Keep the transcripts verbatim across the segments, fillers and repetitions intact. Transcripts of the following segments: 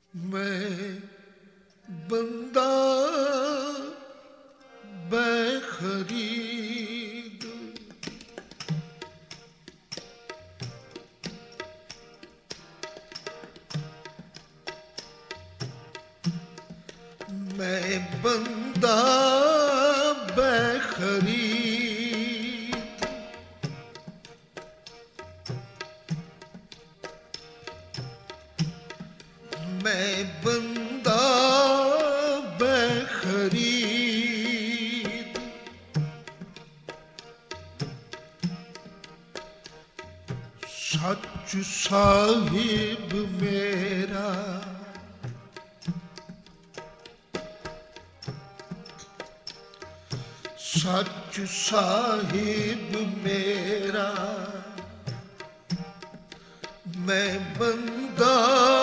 मैं बंदा बेखरीद, मैं बंदा बेखरीद, मैं बंदा बेखरीद, सच साहिब मेरा, सच साहिब मेरा, मैं बंदा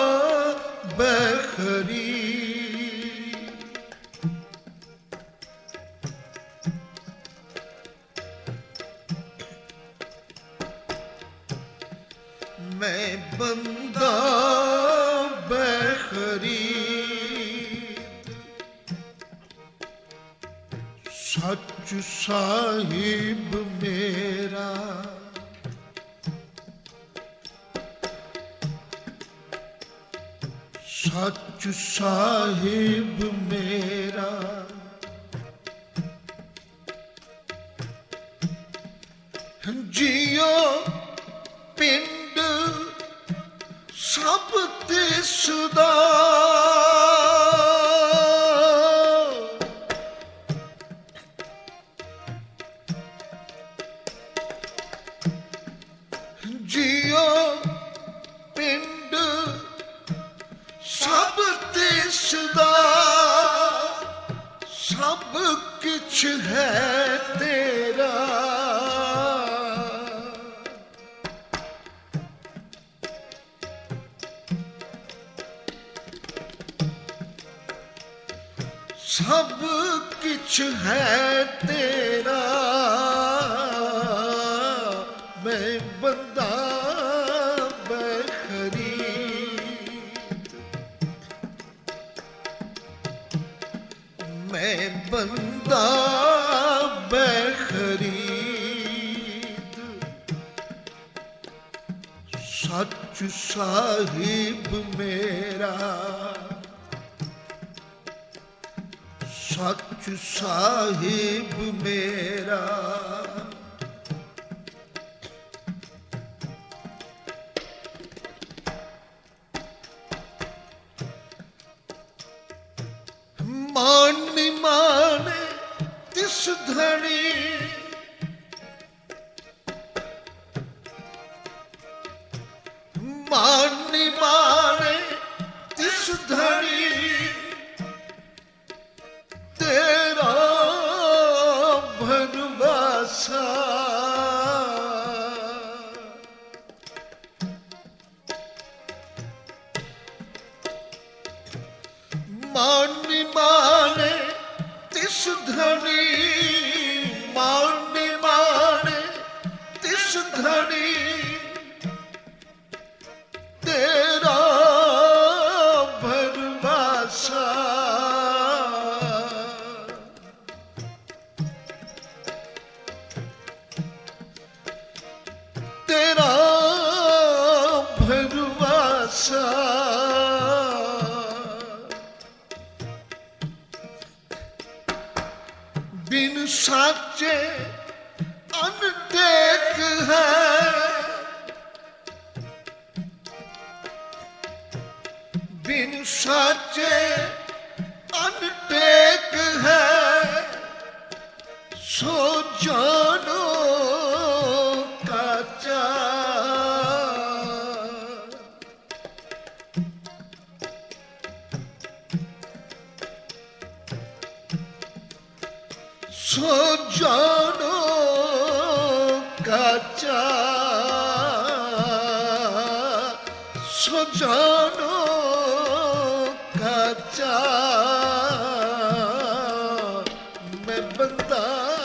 बेखरीद, मैं बंदा बेखरीद, सच साहिब मेरा, सच साहिब मेरा, जियो पिंड सब तिसदा, जियो पिंड सब तिसदा, सब किछ है तेरा, सब किछ है तेरा, मैं बंदा बेखरीद, मैं बंदा बेखरीद, सच साहिब मेरा, सच साहिब मेरा, मान माने तिस धनी, मान माने तिस धनी, तेरा भरवासा, मान माने तिस धनी, मान माने तिस धनी, तेरा भरवासा, तेरा भरवासा, बिन साचे अनदेख है, बिन साचे अनदेख है, सो जानो काचा, सो जानो काचा, सो जानो काचा, मैं बंदा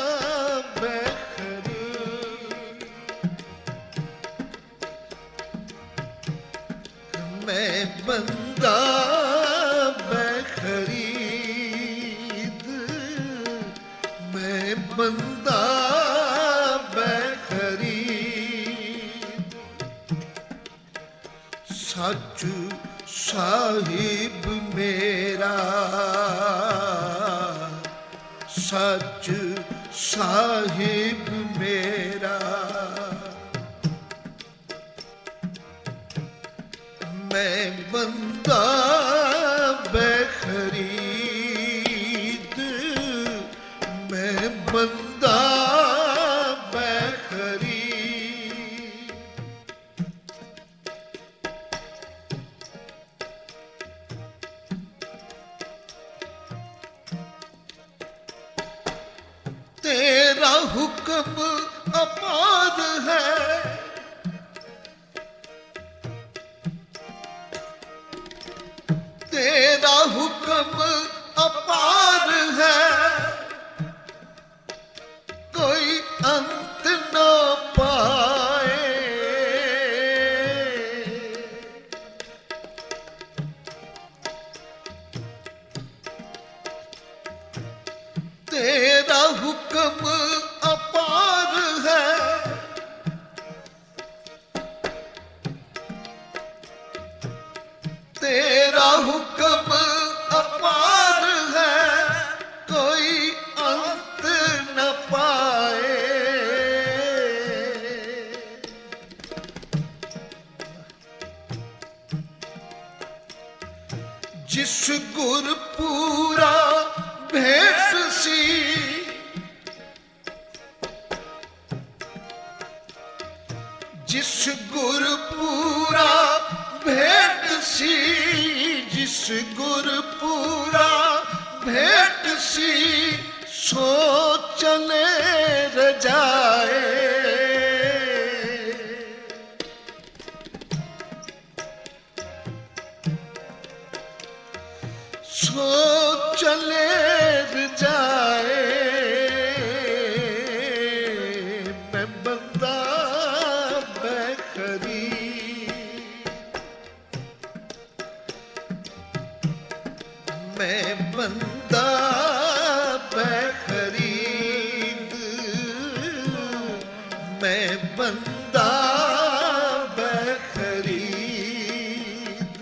बेखरीद, मैं बंदा ਬੰਦਾ ਬਖਰੀਦ ਸੱਚ ਸਾਹਿਬ ਮੇਰਾ ਸੱਚ ਸਾਹਿਬ ਮੇਰਾ ਮੈਂ ਬੰਦਾ ਬਖਰੀਦ ਮੈਂ ਬੰਦਾ ਬਖਰੀਦ तेरा हुक्म अपार है तेरा हुक्म अपार है कोई अंत न पाए तेरा हुक्म अपार है तेरा हुक्म अपार है कोई अंत न पाए जिस गुरपूरा भेंट सी जिस गुरपूरा भेंट सी जिस गुरपूरा भेंट सी सो चले रजाए सो चले रजाए मैं बंदा मैं बंदा बखरीद मैं बंदा बखरीद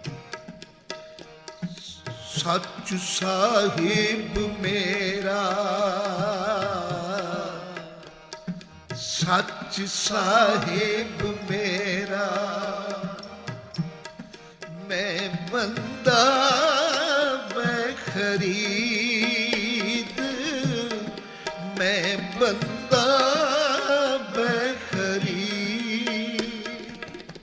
सच साहिब मेरा सच साहिब मेरा मैं बंदा बखरीद मैं बंदा बखरीद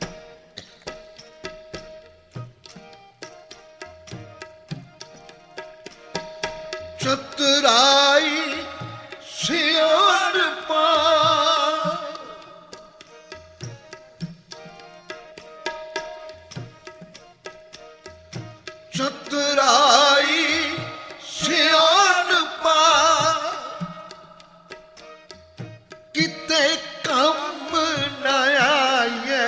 चतुराई सियाणपा चतुराई सियाणपा किते कम न आए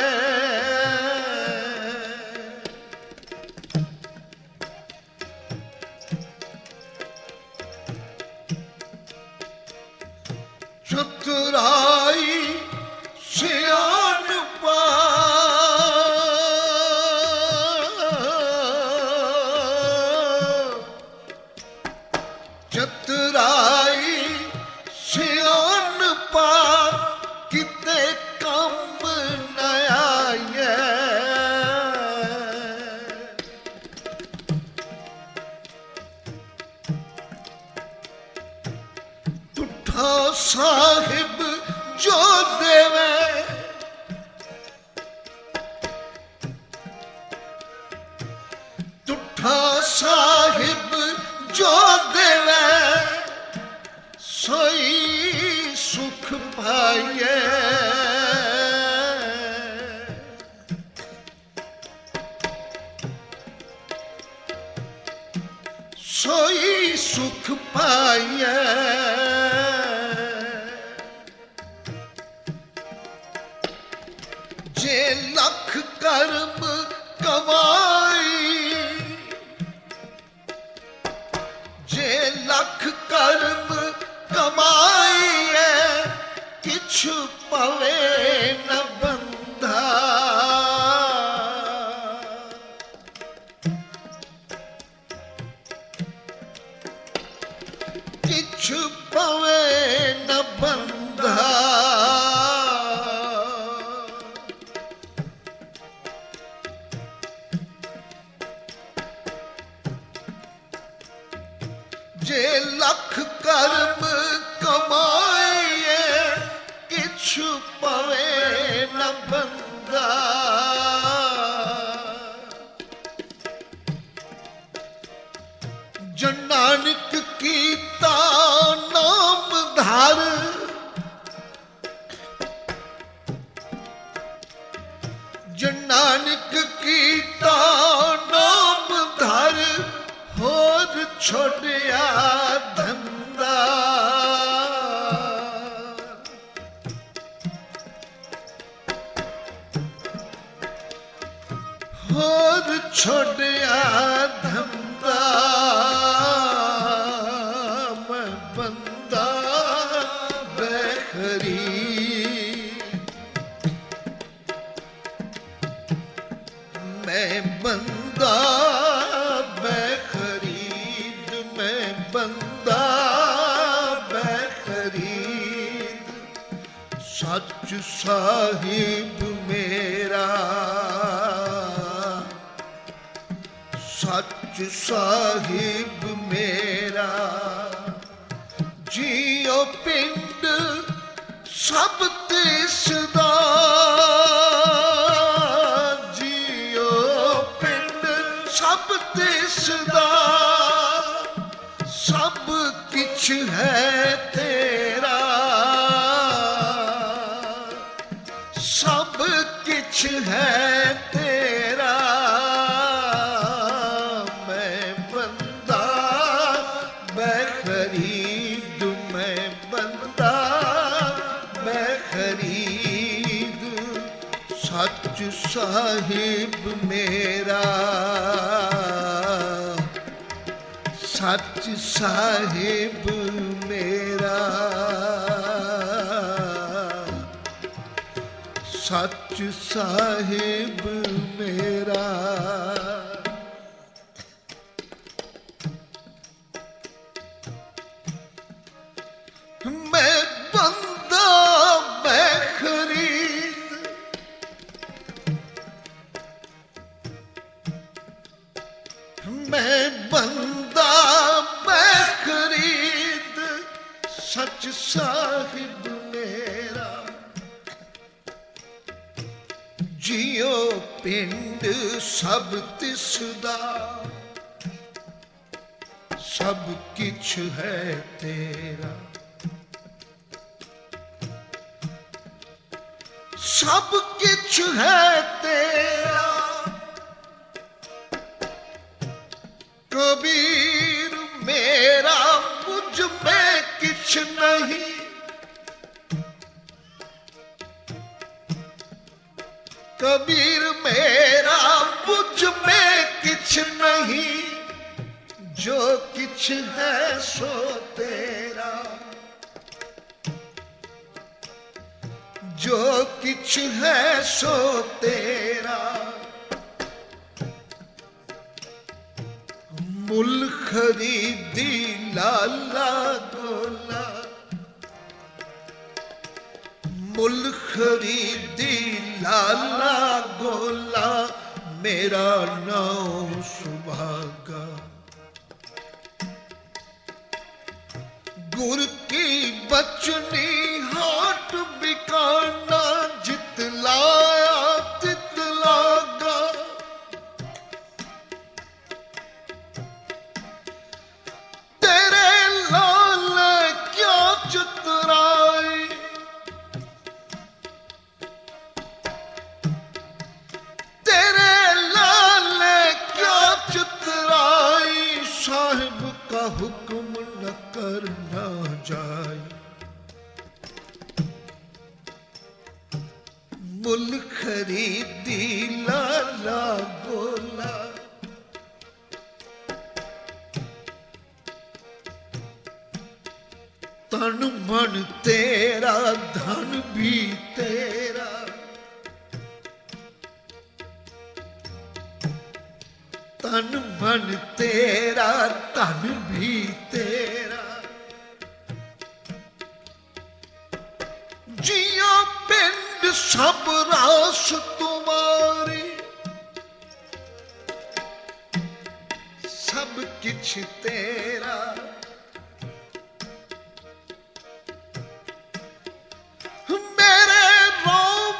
चतुराई सियाणपा चतुराई सियाणपा किते कम न आए तुठा साहिब जो देवे तुठा साहिब जो देवे सोई सुख पाइए सोई सुख पाइए जे लख कर्म कमाई जे लख कर्म कमाई पवे न बंधा जे लख कर्म कमाए किछु पवे न बंदा जो नानक कीता नाम धार जो नानक कीता नाम धार होर छोड़िया धंधा होर छोड़िया धंधा मैं बंदा बेखरी मैं बंदा बेखरीद मैं बंदा बेखरीद सच साहिब मेरा सच साहिब मेरा जियो पिंड सब तिसदा जियो पिंड सब तिसदा सब किछ है तेरा सब किछ है तेरा मैं बंदा बेखरीद मैं बंदा बेखरीद सच साहिब मेरा सच साहिब मेरा सच साहिब मेरा मैं बंदा बेखरीद मैं बंदा बेखरीद सच साहिब मेरा जियो पिंड सब तिसदा सब किछ है तेरा सब किछ है तेरा कबीर मेरा मुझ में किछ नहीं कबीर मेरा मुझ में किछ नहीं जो किछ है सो तेरा जो किछ है सो तेरा मुल खरीदी लाला गोला मुल खरीदी लाला गोला मेरा नाम सुभागा गुर की बचनी हाट बिकाना जितलाया तितलागा तेरे लाल क्या चतुराई तेरे लाल क्या चतुराई साहिब का हुक्म न करना जाए मुल खरीदी लाला गोला तन मन तेरा धन भी तेरा तन मन तेरा धन भी तेरा सब रास तुम्हारी, सब किछ तेरा। मेरे रोम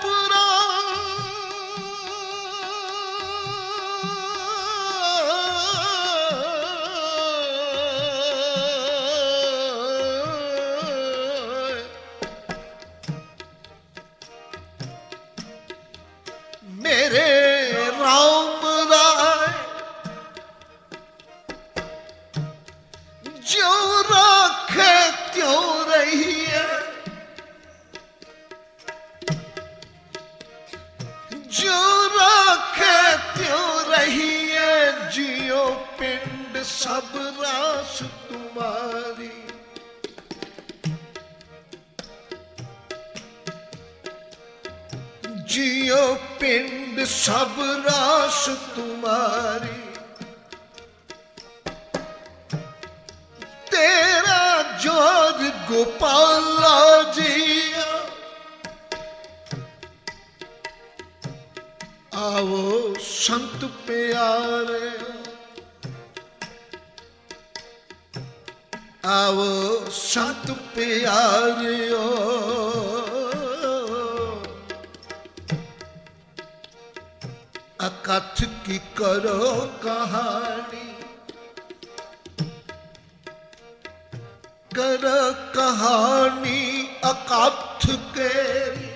मेरे राम राय जो राखे त्यों रहिए, जो राखे त्यों रहिए। जियो पिंड सब रास तुम्हारी, जियो पिंड सब रास तुम्हारी। तेरा जोर गोपाला जिया, आओ संत प्यारे, आओ संत प्यारे। अकथ की करो कहानी, करो कहानी अकथ केरी।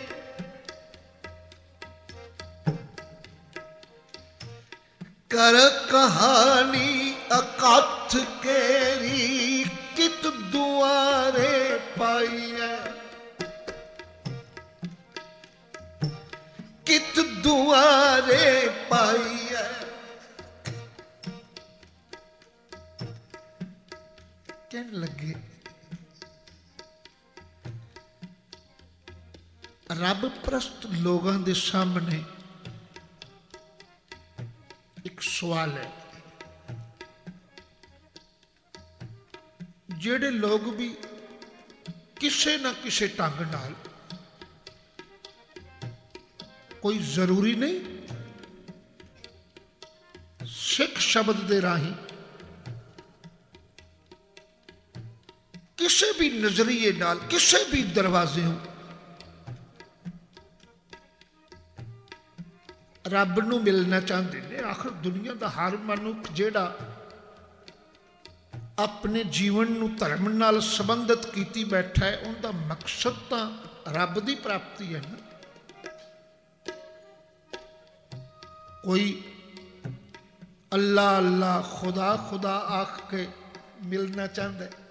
कर कहानी अकथ केरी, कित दुआरे पाइए, कित दुआरे पाइए। कहने लगे रब परस्त लोगों के सामने एक सवाल है। जेड़े लोग भी किसी ना किसी ढंग नाल, कोई जरूरी नहीं सिख शब्द दे राही किसी भी नजरिए नाल, किसी भी दरवाजे हो रब नूं मिलना चाहते हैं। आखिर दुनिया का हर मनुख जेड़ा अपने जीवन नूं धर्म नाल संबंधित कीती बैठा है, उनका मकसद तो रब की प्राप्ति है ना। कोई अल्लाह अल्लाह खुदा खुदा आख के मिलना चाहता है,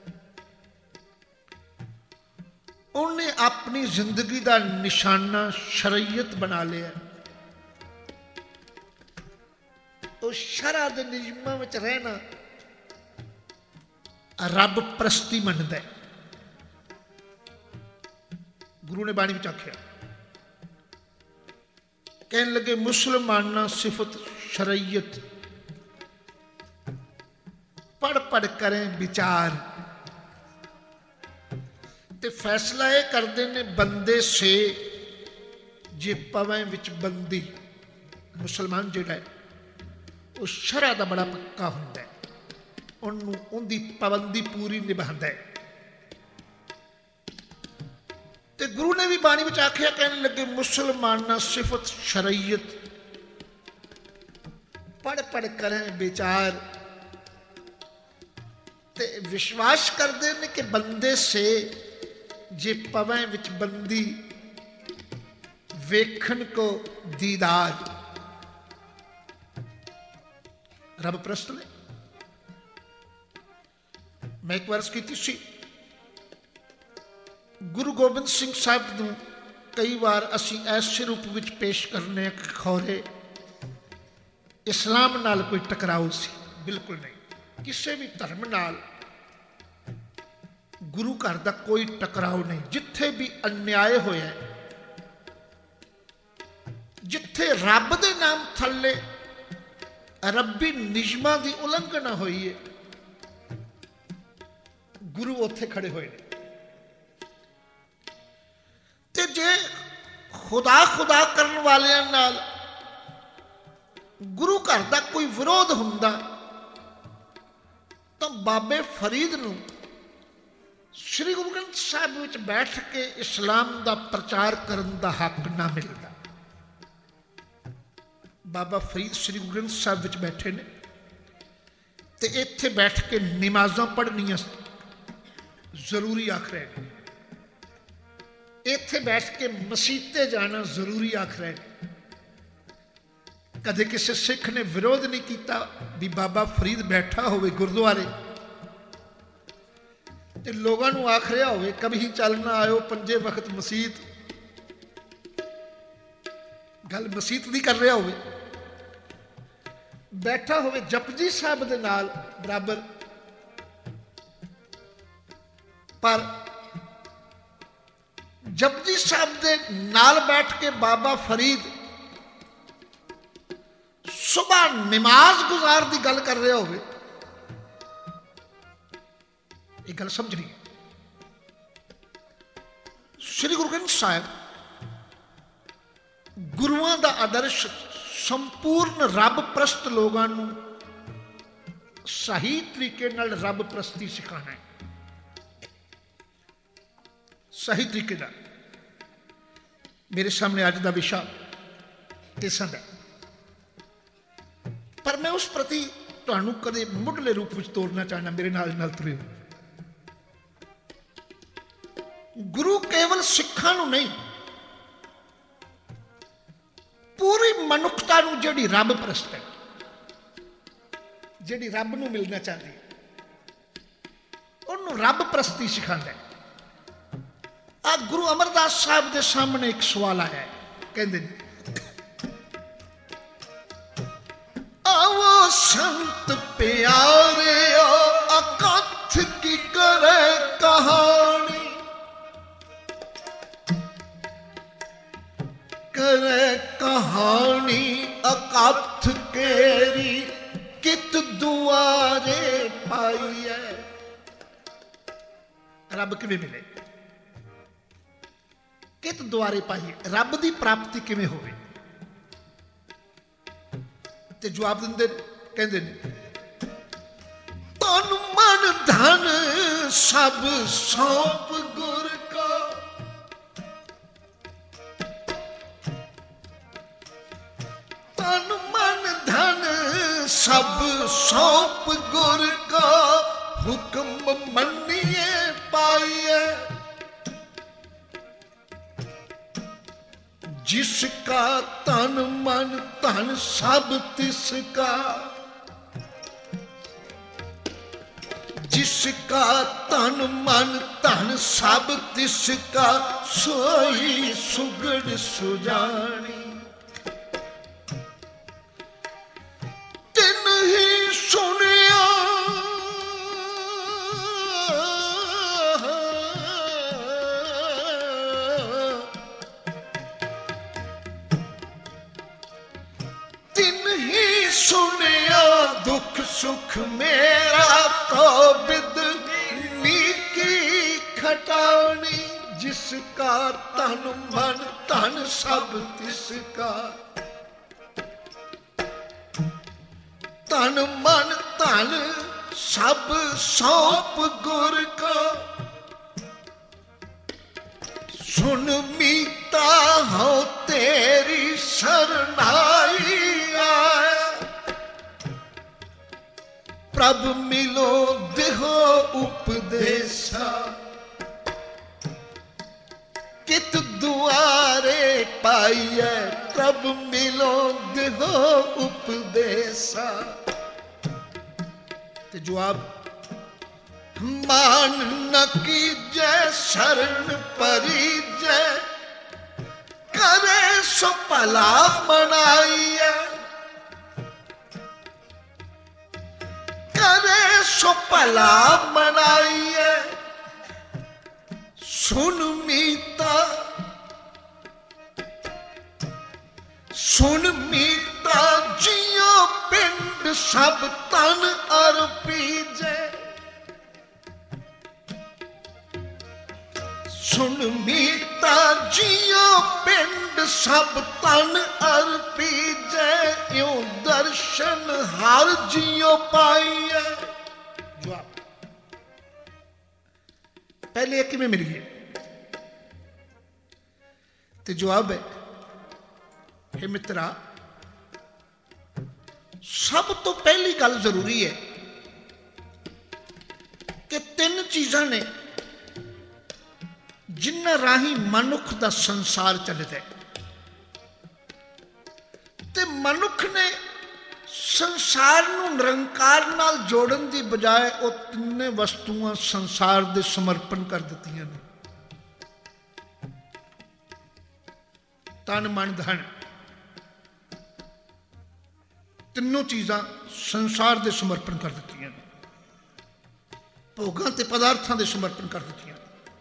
उन्हें अपनी जिंदगी का निशाना शरीयत बना लिया। उस शरअ दे नियमां विच रहना रब परस्ती मनदा है। गुरु ने बाणी विच आख्या, कहने लगे मुसलमाना सिफत शरीयत पढ़ पढ़ करें विचार, ते फैसला यह करते ने बंदे से जे पवें विच बंदी। मुसलमान जिहड़ा है वो शरअ दा बड़ा पक्का हुंदा है, उन्होंने उनकी पाबंदी पूरी निभाता है। ते गुरु ने भी बाणी विच आख्या, कहने लगे मुसलमाना सिफत शरीयत पढ़ पढ़ करें विचार, ते विश्वास करते हैं कि बंदे से जे पवें विच बंदी, वेखन को दीदार। रब परस्त ने मैं एक वर्ष की सी गुरु गोबिंद सिंह साहब नूं कई बार असी ऐसे रूप विच पेश करने खौरे इस्लाम नाल कोई टकराव सी, बिल्कुल नहीं। किसी भी धर्म नाल गुरु घर का कोई टकराव नहीं। जिथे भी अन्याय होया, जिथे रब दे नाम थले रब्बी नियमां की उलंघना हुई है, गुरु उत्थे खड़े हुए ने। ते जे खुदा खुदा करने वालियां नाल गुरु घर का कोई विरोध हुंदा तो बाबे फरीद नूं श्री गुरु ग्रंथ साहिब विच बैठ के इस्लाम का प्रचार करने का हक ना मिलता। बाबा फरीद श्री गुरु ग्रंथ साहिब विच बैठे ने ते इत्थे बैठ के नमाज़ां पढ़नियां जरूरी आख रहे हैं, इत्थे बैठ के मसीते जाना जरूरी आख रहे हैं। कदे किसी सिख ने विरोध नहीं किया भी बाबा फरीद बैठा होवे गुरुद्वारे ते लोगों को आख रहा होवे कभी चलना आयो पंजे वक्त मसीत, गल मसीत नहीं कर रहा होवे, बैठा होवे जपजी साहब दे नाल बराबर, पर जपजी साहब दे नाल बैठ के बाबा फरीद सुबह नमाज गुजार की गल कर रहा होवे, ये गल समझनी है। श्री गुरु ग्रंथ साहिब गुरुआं दा आदर्श संपूर्ण रब प्रस्त लोगों को सही तरीके नाल रब प्रस्ती सिखाना है, सही तरीके नाल। मेरे सामने अज का विषय किस्म है, पर मैं उस प्रति तुहानू कदे मुढ़ले रूप में तोड़ना चाहना, मेरे नाल नाल तुरे। गुरु केवल सिखां नूं नहीं, पूरी मनुखता नूं जिहड़ी रब प्रस्त है, जिहड़ी रब नूं मिलना चाहती है, उन्होंने रब प्रस्ती सिखांदा है। आ गुरु अमरदास साहब के सामने एक सवाल आया है, कहते आओ संत प्यारे अकथ की करे कहानी, करे कहानी अकथ केरी कित दुआरे पाई है। रब किवें मिले, कित दुआरे पाई, रब की प्राप्ति किवें होवे? ते जवाब दिंदे कहंदे ने तन मन धन सब सौंप गुर का, तन मन धन सब सौंप गुर का, हुक्म मनिए पाइए। जिसका तन मन धन सब तिसका, जिसका तन मन धन सब तिसका, सोई सुगड़ सुजानी। तिन ही सुनिया सुनिया दुख सुख मेरा तो बिद नीकी खटानी। जिसका तन मन धन सब तिसका, तन मन धन सब सौंप गुर का, सुन मीता हो तेरी शरणाई आया। प्रभ मिलो देहो उपदेशा, कित दुआरे पाइए। प्रभ मिलो देहो उपदेशा। ते जवाब मान न कीजे शरण परिजय, करे सो भला मनाइए। करे सो भला मनाइए। सुन मीता सुन मीता जियो पिंड सब तन अर्पीजे। ਸੁਣ ਮੀਤਾ ਜੀਓ ਪਿੰਡ ਸਭ ਤਨ ਅਰਪੀ ਜੈ ਇਉ ਦਰਸ਼ਨ ਹਰ ਜੀਓ ਪਾਈਐ। ਜਵਾਬ ਪਹਿਲੇ ਕਿਵੇਂ ਮਿਲ ਗਏ? ਤੇ ਜਵਾਬ ਹੈ, हे ਮਿੱਤਰਾ, ਸਭ ਤੋਂ ਪਹਿਲੀ ਗੱਲ ਜ਼ਰੂਰੀ ਹੈ ਕਿ ਤਿੰਨ ਚੀਜ਼ਾਂ ਨੇ ਜਿਨ੍ਹਾਂ ਰਾਹੀਂ ਮਨੁੱਖ ਦਾ ਸੰਸਾਰ ਚੱਲਦਾ ਹੈ। ਤੇ ਮਨੁੱਖ ਨੇ ਸੰਸਾਰ ਨੂੰ ਨਿਰੰਕਾਰ ਨਾਲ ਜੋੜਨ ਦੀ ਬਜਾਏ ਉਹ ਤਿੰਨੇ ਵਸਤੂਆਂ ਸੰਸਾਰ ਦੇ ਸਮਰਪਣ ਕਰ ਦਿੱਤੀਆਂ ਨੇ। ਤਨ ਮਨ ਧਨ, ਤਿੰਨੋਂ ਚੀਜ਼ਾਂ ਸੰਸਾਰ ਦੇ ਸਮਰਪਣ ਕਰ ਦਿੱਤੀਆਂ ਨੇ, ਭੋਗਾਂ ਤੇ ਪਦਾਰਥਾਂ ਦੇ ਸਮਰਪਣ ਕਰ ਦਿੱਤੀਆਂ।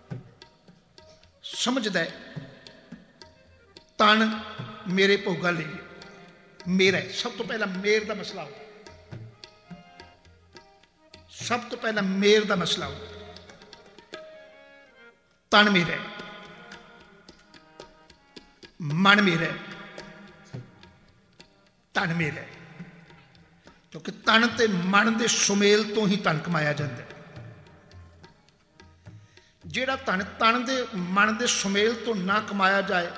ਸਮਝਦਾ ਹੈ ਤਨ ਮੇਰੇ ਭੋਗਾਂ ਲਈ ਮੇਰਾ ਹੈ। ਸਭ ਤੋਂ ਪਹਿਲਾਂ ਮੇਰ ਦਾ ਮਸਲਾ ਹੋ, ਸਭ ਤੋਂ ਪਹਿਲਾਂ ਮੇਰ ਦਾ ਮਸਲਾ ਹੋ। ਤਨ ਮੇਰਾ ਹੈ, ਮਨ ਮੇਰਾ ਹੈ, ਤਨ ਮੇਰਾ ਹੈ। ਕਿਉਂਕਿ ਤਨ ਤੇ ਮਨ ਦੇ ਸੁਮੇਲ ਤੋਂ ਹੀ ਧਨ ਕਮਾਇਆ ਜਾਂਦਾ ਹੈ। ਜਿਹੜਾ ਧਨ ਤਨ ਦੇ ਮਨ ਦੇ ਸੁਮੇਲ ਤੋਂ ਨਾ ਕਮਾਇਆ ਜਾਏ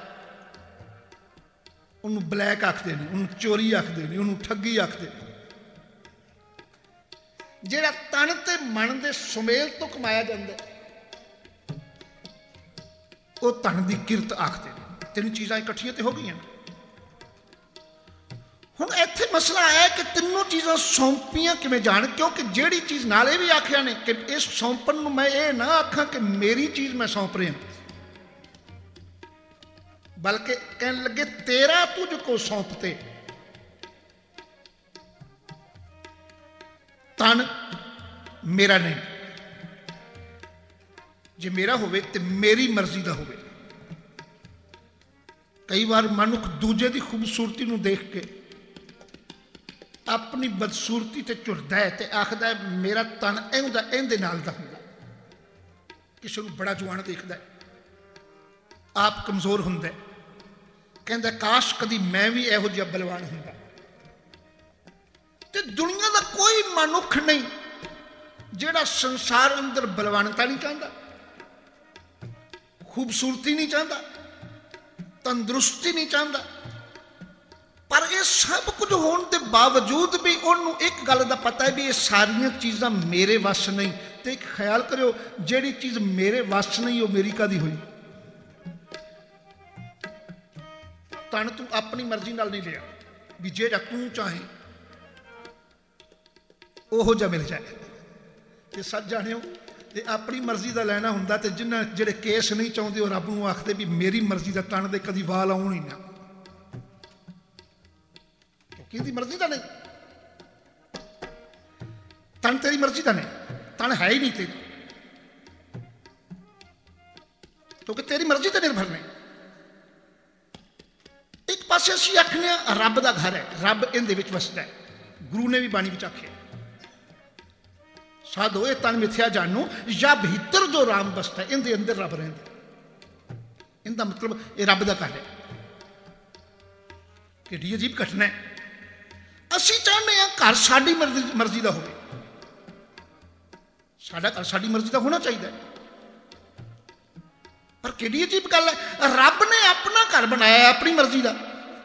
ਉਹਨੂੰ ਬਲੈਕ ਆਖਦੇ ਨੇ, ਉਹਨੂੰ ਚੋਰੀ ਆਖਦੇ ਨੇ, ਉਹਨੂੰ ਠੱਗੀ ਆਖਦੇ ਨੇ। ਜਿਹੜਾ ਤਨ ਤੇ ਮਨ ਦੇ ਸੁਮੇਲ ਤੋਂ ਕਮਾਇਆ ਜਾਂਦਾ ਉਹ ਧਨ ਦੀ ਕਿਰਤ ਆਖਦੇ ਨੇ। ਤਿੰਨ ਚੀਜ਼ਾਂ ਇਕੱਠੀਆਂ ਤੇ ਹੋ ਗਈਆਂ। ਹੁਣ ਇੱਥੇ ਮਸਲਾ ਹੈ ਕਿ ਤਿੰਨੋਂ ਚੀਜ਼ਾਂ ਸੌਂਪੀਆਂ ਕਿਵੇਂ ਜਾਣ? ਕਿਉਂਕਿ ਜਿਹੜੀ ਚੀਜ਼ ਨਾਲ ਇਹ ਵੀ ਆਖਿਆ ਨੇ ਕਿ ਇਸ ਸੌਂਪਣ ਨੂੰ ਮੈਂ ਇਹ ਨਾ ਆਖਾਂ ਕਿ ਮੇਰੀ ਚੀਜ਼ ਮੈਂ ਸੌਂਪ ਰਿਹਾ, ਬਲਕਿ ਕਹਿਣ ਲੱਗੇ ਤੇਰਾ ਤੁਝ ਕੋ ਸੌਂਪਤੇ। ਤਨ ਮੇਰਾ ਨਹੀਂ, ਜੇ ਮੇਰਾ ਹੋਵੇ ਤੇ ਮੇਰੀ ਮਰਜ਼ੀ ਦਾ ਹੋਵੇ। ਕਈ ਵਾਰ ਮਨੁੱਖ ਦੂਜੇ ਦੀ ਖੂਬਸੂਰਤੀ ਨੂੰ ਦੇਖ ਕੇ ਆਪਣੀ ਬਦਸੂਰਤੀ ਤੇ ਝੁਰਦਾ ਹੈ ਤੇ ਆਖਦਾ ਹੈ ਮੇਰਾ ਤਨ ਇਹਦਾ ਇਹਦੇ ਨਾਲ ਦਾ ਹੁੰਦਾ। ਕਿਸੇ ਨੂੰ ਬੜਾ ਜਵਾਨ ਦੇਖਦਾ ਹੈ, ਆਪ ਕਮਜ਼ੋਰ ਹੁੰਦਾ, ਕਹਿੰਦਾ ਕਾਸ਼ ਕਦੀ ਮੈਂ ਵੀ ਇਹੋ ਜਿਹਾ ਬਲਵਾਨ ਹੁੰਦਾ। ਤੇ ਦੁਨੀਆ ਦਾ ਕੋਈ ਮਨੁੱਖ ਨਹੀਂ ਜਿਹੜਾ ਸੰਸਾਰ ਅੰਦਰ ਬਲਵਾਨਤਾ ਨਹੀਂ ਚਾਹੁੰਦਾ, ਖੂਬਸੂਰਤੀ ਨਹੀਂ ਚਾਹੁੰਦਾ, ਤੰਦਰੁਸਤੀ ਨਹੀਂ ਚਾਹੁੰਦਾ। ਪਰ ਇਹ ਸਭ ਕੁਝ ਹੋਣ ਦੇ ਬਾਵਜੂਦ ਵੀ ਉਹਨੂੰ ਇੱਕ ਗੱਲ ਦਾ ਪਤਾ ਹੈ ਵੀ ਇਹ ਸਾਰੀਆਂ ਚੀਜ਼ਾਂ ਮੇਰੇ ਵੱਸ ਨਹੀਂ। ਤੇ ਇੱਕ ਖਿਆਲ ਕਰਿਓ, ਜਿਹੜੀ ਚੀਜ਼ ਮੇਰੇ ਵੱਸ ਨਹੀਂ ਉਹ ਮੇਰੀ ਕਾਹਦੀ ਹੋਈ? ਤਨ ਤੂੰ ਆਪਣੀ ਮਰਜ਼ੀ ਨਾਲ ਨਹੀਂ ਲਿਆ ਵੀ ਜਿਹੜਾ ਤੂੰ ਚਾਹੇ ਉਹੋ ਜਿਹਾ ਮਿਲ ਜਾਏ। ਤੇ ਸੱਚ ਜਾਣਿਓ, ਜੇ ਆਪਣੀ ਮਰਜ਼ੀ ਦਾ ਲੈਣਾ ਹੁੰਦਾ ਤੇ ਜਿਨ੍ਹਾਂ ਜਿਹੜੇ ਕੇਸ ਨਹੀਂ ਚਾਹੁੰਦੇ ਉਹ ਰੱਬ ਨੂੰ ਆਖਦੇ ਵੀ ਮੇਰੀ ਮਰਜ਼ੀ ਦਾ ਤਨ ਦੇ ਕਦੀ ਵਾਲ ਆਉਣ ਹੀ ਨਾ। ਕਿਹਦੀ ਮਰਜ਼ੀ ਦਾ ਨਹੀਂ, ਤਨ ਤੇਰੀ ਮਰਜ਼ੀ ਦਾ ਨਹੀਂ, ਤਨ ਹੈ ਹੀ ਨਹੀਂ ਤੇਰੀ, ਕਿਉਂਕਿ ਤੇਰੀ ਮਰਜ਼ੀ ਤੇ ਨਿਰਭਰ ਨਹੀਂ। ਇੱਕ ਪਾਸੇ ਅਸੀਂ ਆਖਦੇ ਹਾਂ ਰੱਬ ਦਾ ਘਰ ਹੈ, ਰੱਬ ਇਹਦੇ ਵਿੱਚ ਵਸਦਾ ਹੈ। ਗੁਰੂ ਨੇ ਵੀ ਬਾਣੀ ਵਿੱਚ ਆਖਿਆ ਸਾਧੋ ਇਹ ਤਨ ਮਿਥਿਆ ਜਾਣੋ ਜਾਂ ਭੀਤਰ ਜੋ ਰਾਮ ਬਸਦਾ, ਇਹਦੇ ਅੰਦਰ ਰੱਬ ਰਹਿੰਦਾ। ਇਹਦਾ ਮਤਲਬ ਇਹ ਰੱਬ ਦਾ ਘਰ ਹੈ। ਕਿਹੜੀ ਅਜੀਬ ਘਟਨਾ ਹੈ। ਅਸੀਂ ਚਾਹੁੰਦੇ ਹਾਂ ਘਰ ਸਾਡੀ ਮਰਜ਼ੀ ਮਰਜ਼ੀ ਦਾ ਹੋਵੇ, ਸਾਡਾ ਘਰ ਸਾਡੀ ਮਰਜ਼ੀ ਦਾ ਹੋਣਾ ਚਾਹੀਦਾ ਹੈ। ਪਰ ਕਿਹੜੀ ਅਜੀਬ ਗੱਲ ਹੈ, ਰੱਬ ਨੇ ਆਪਣਾ ਘਰ ਬਣਾਇਆ ਆਪਣੀ ਮਰਜ਼ੀ ਦਾ।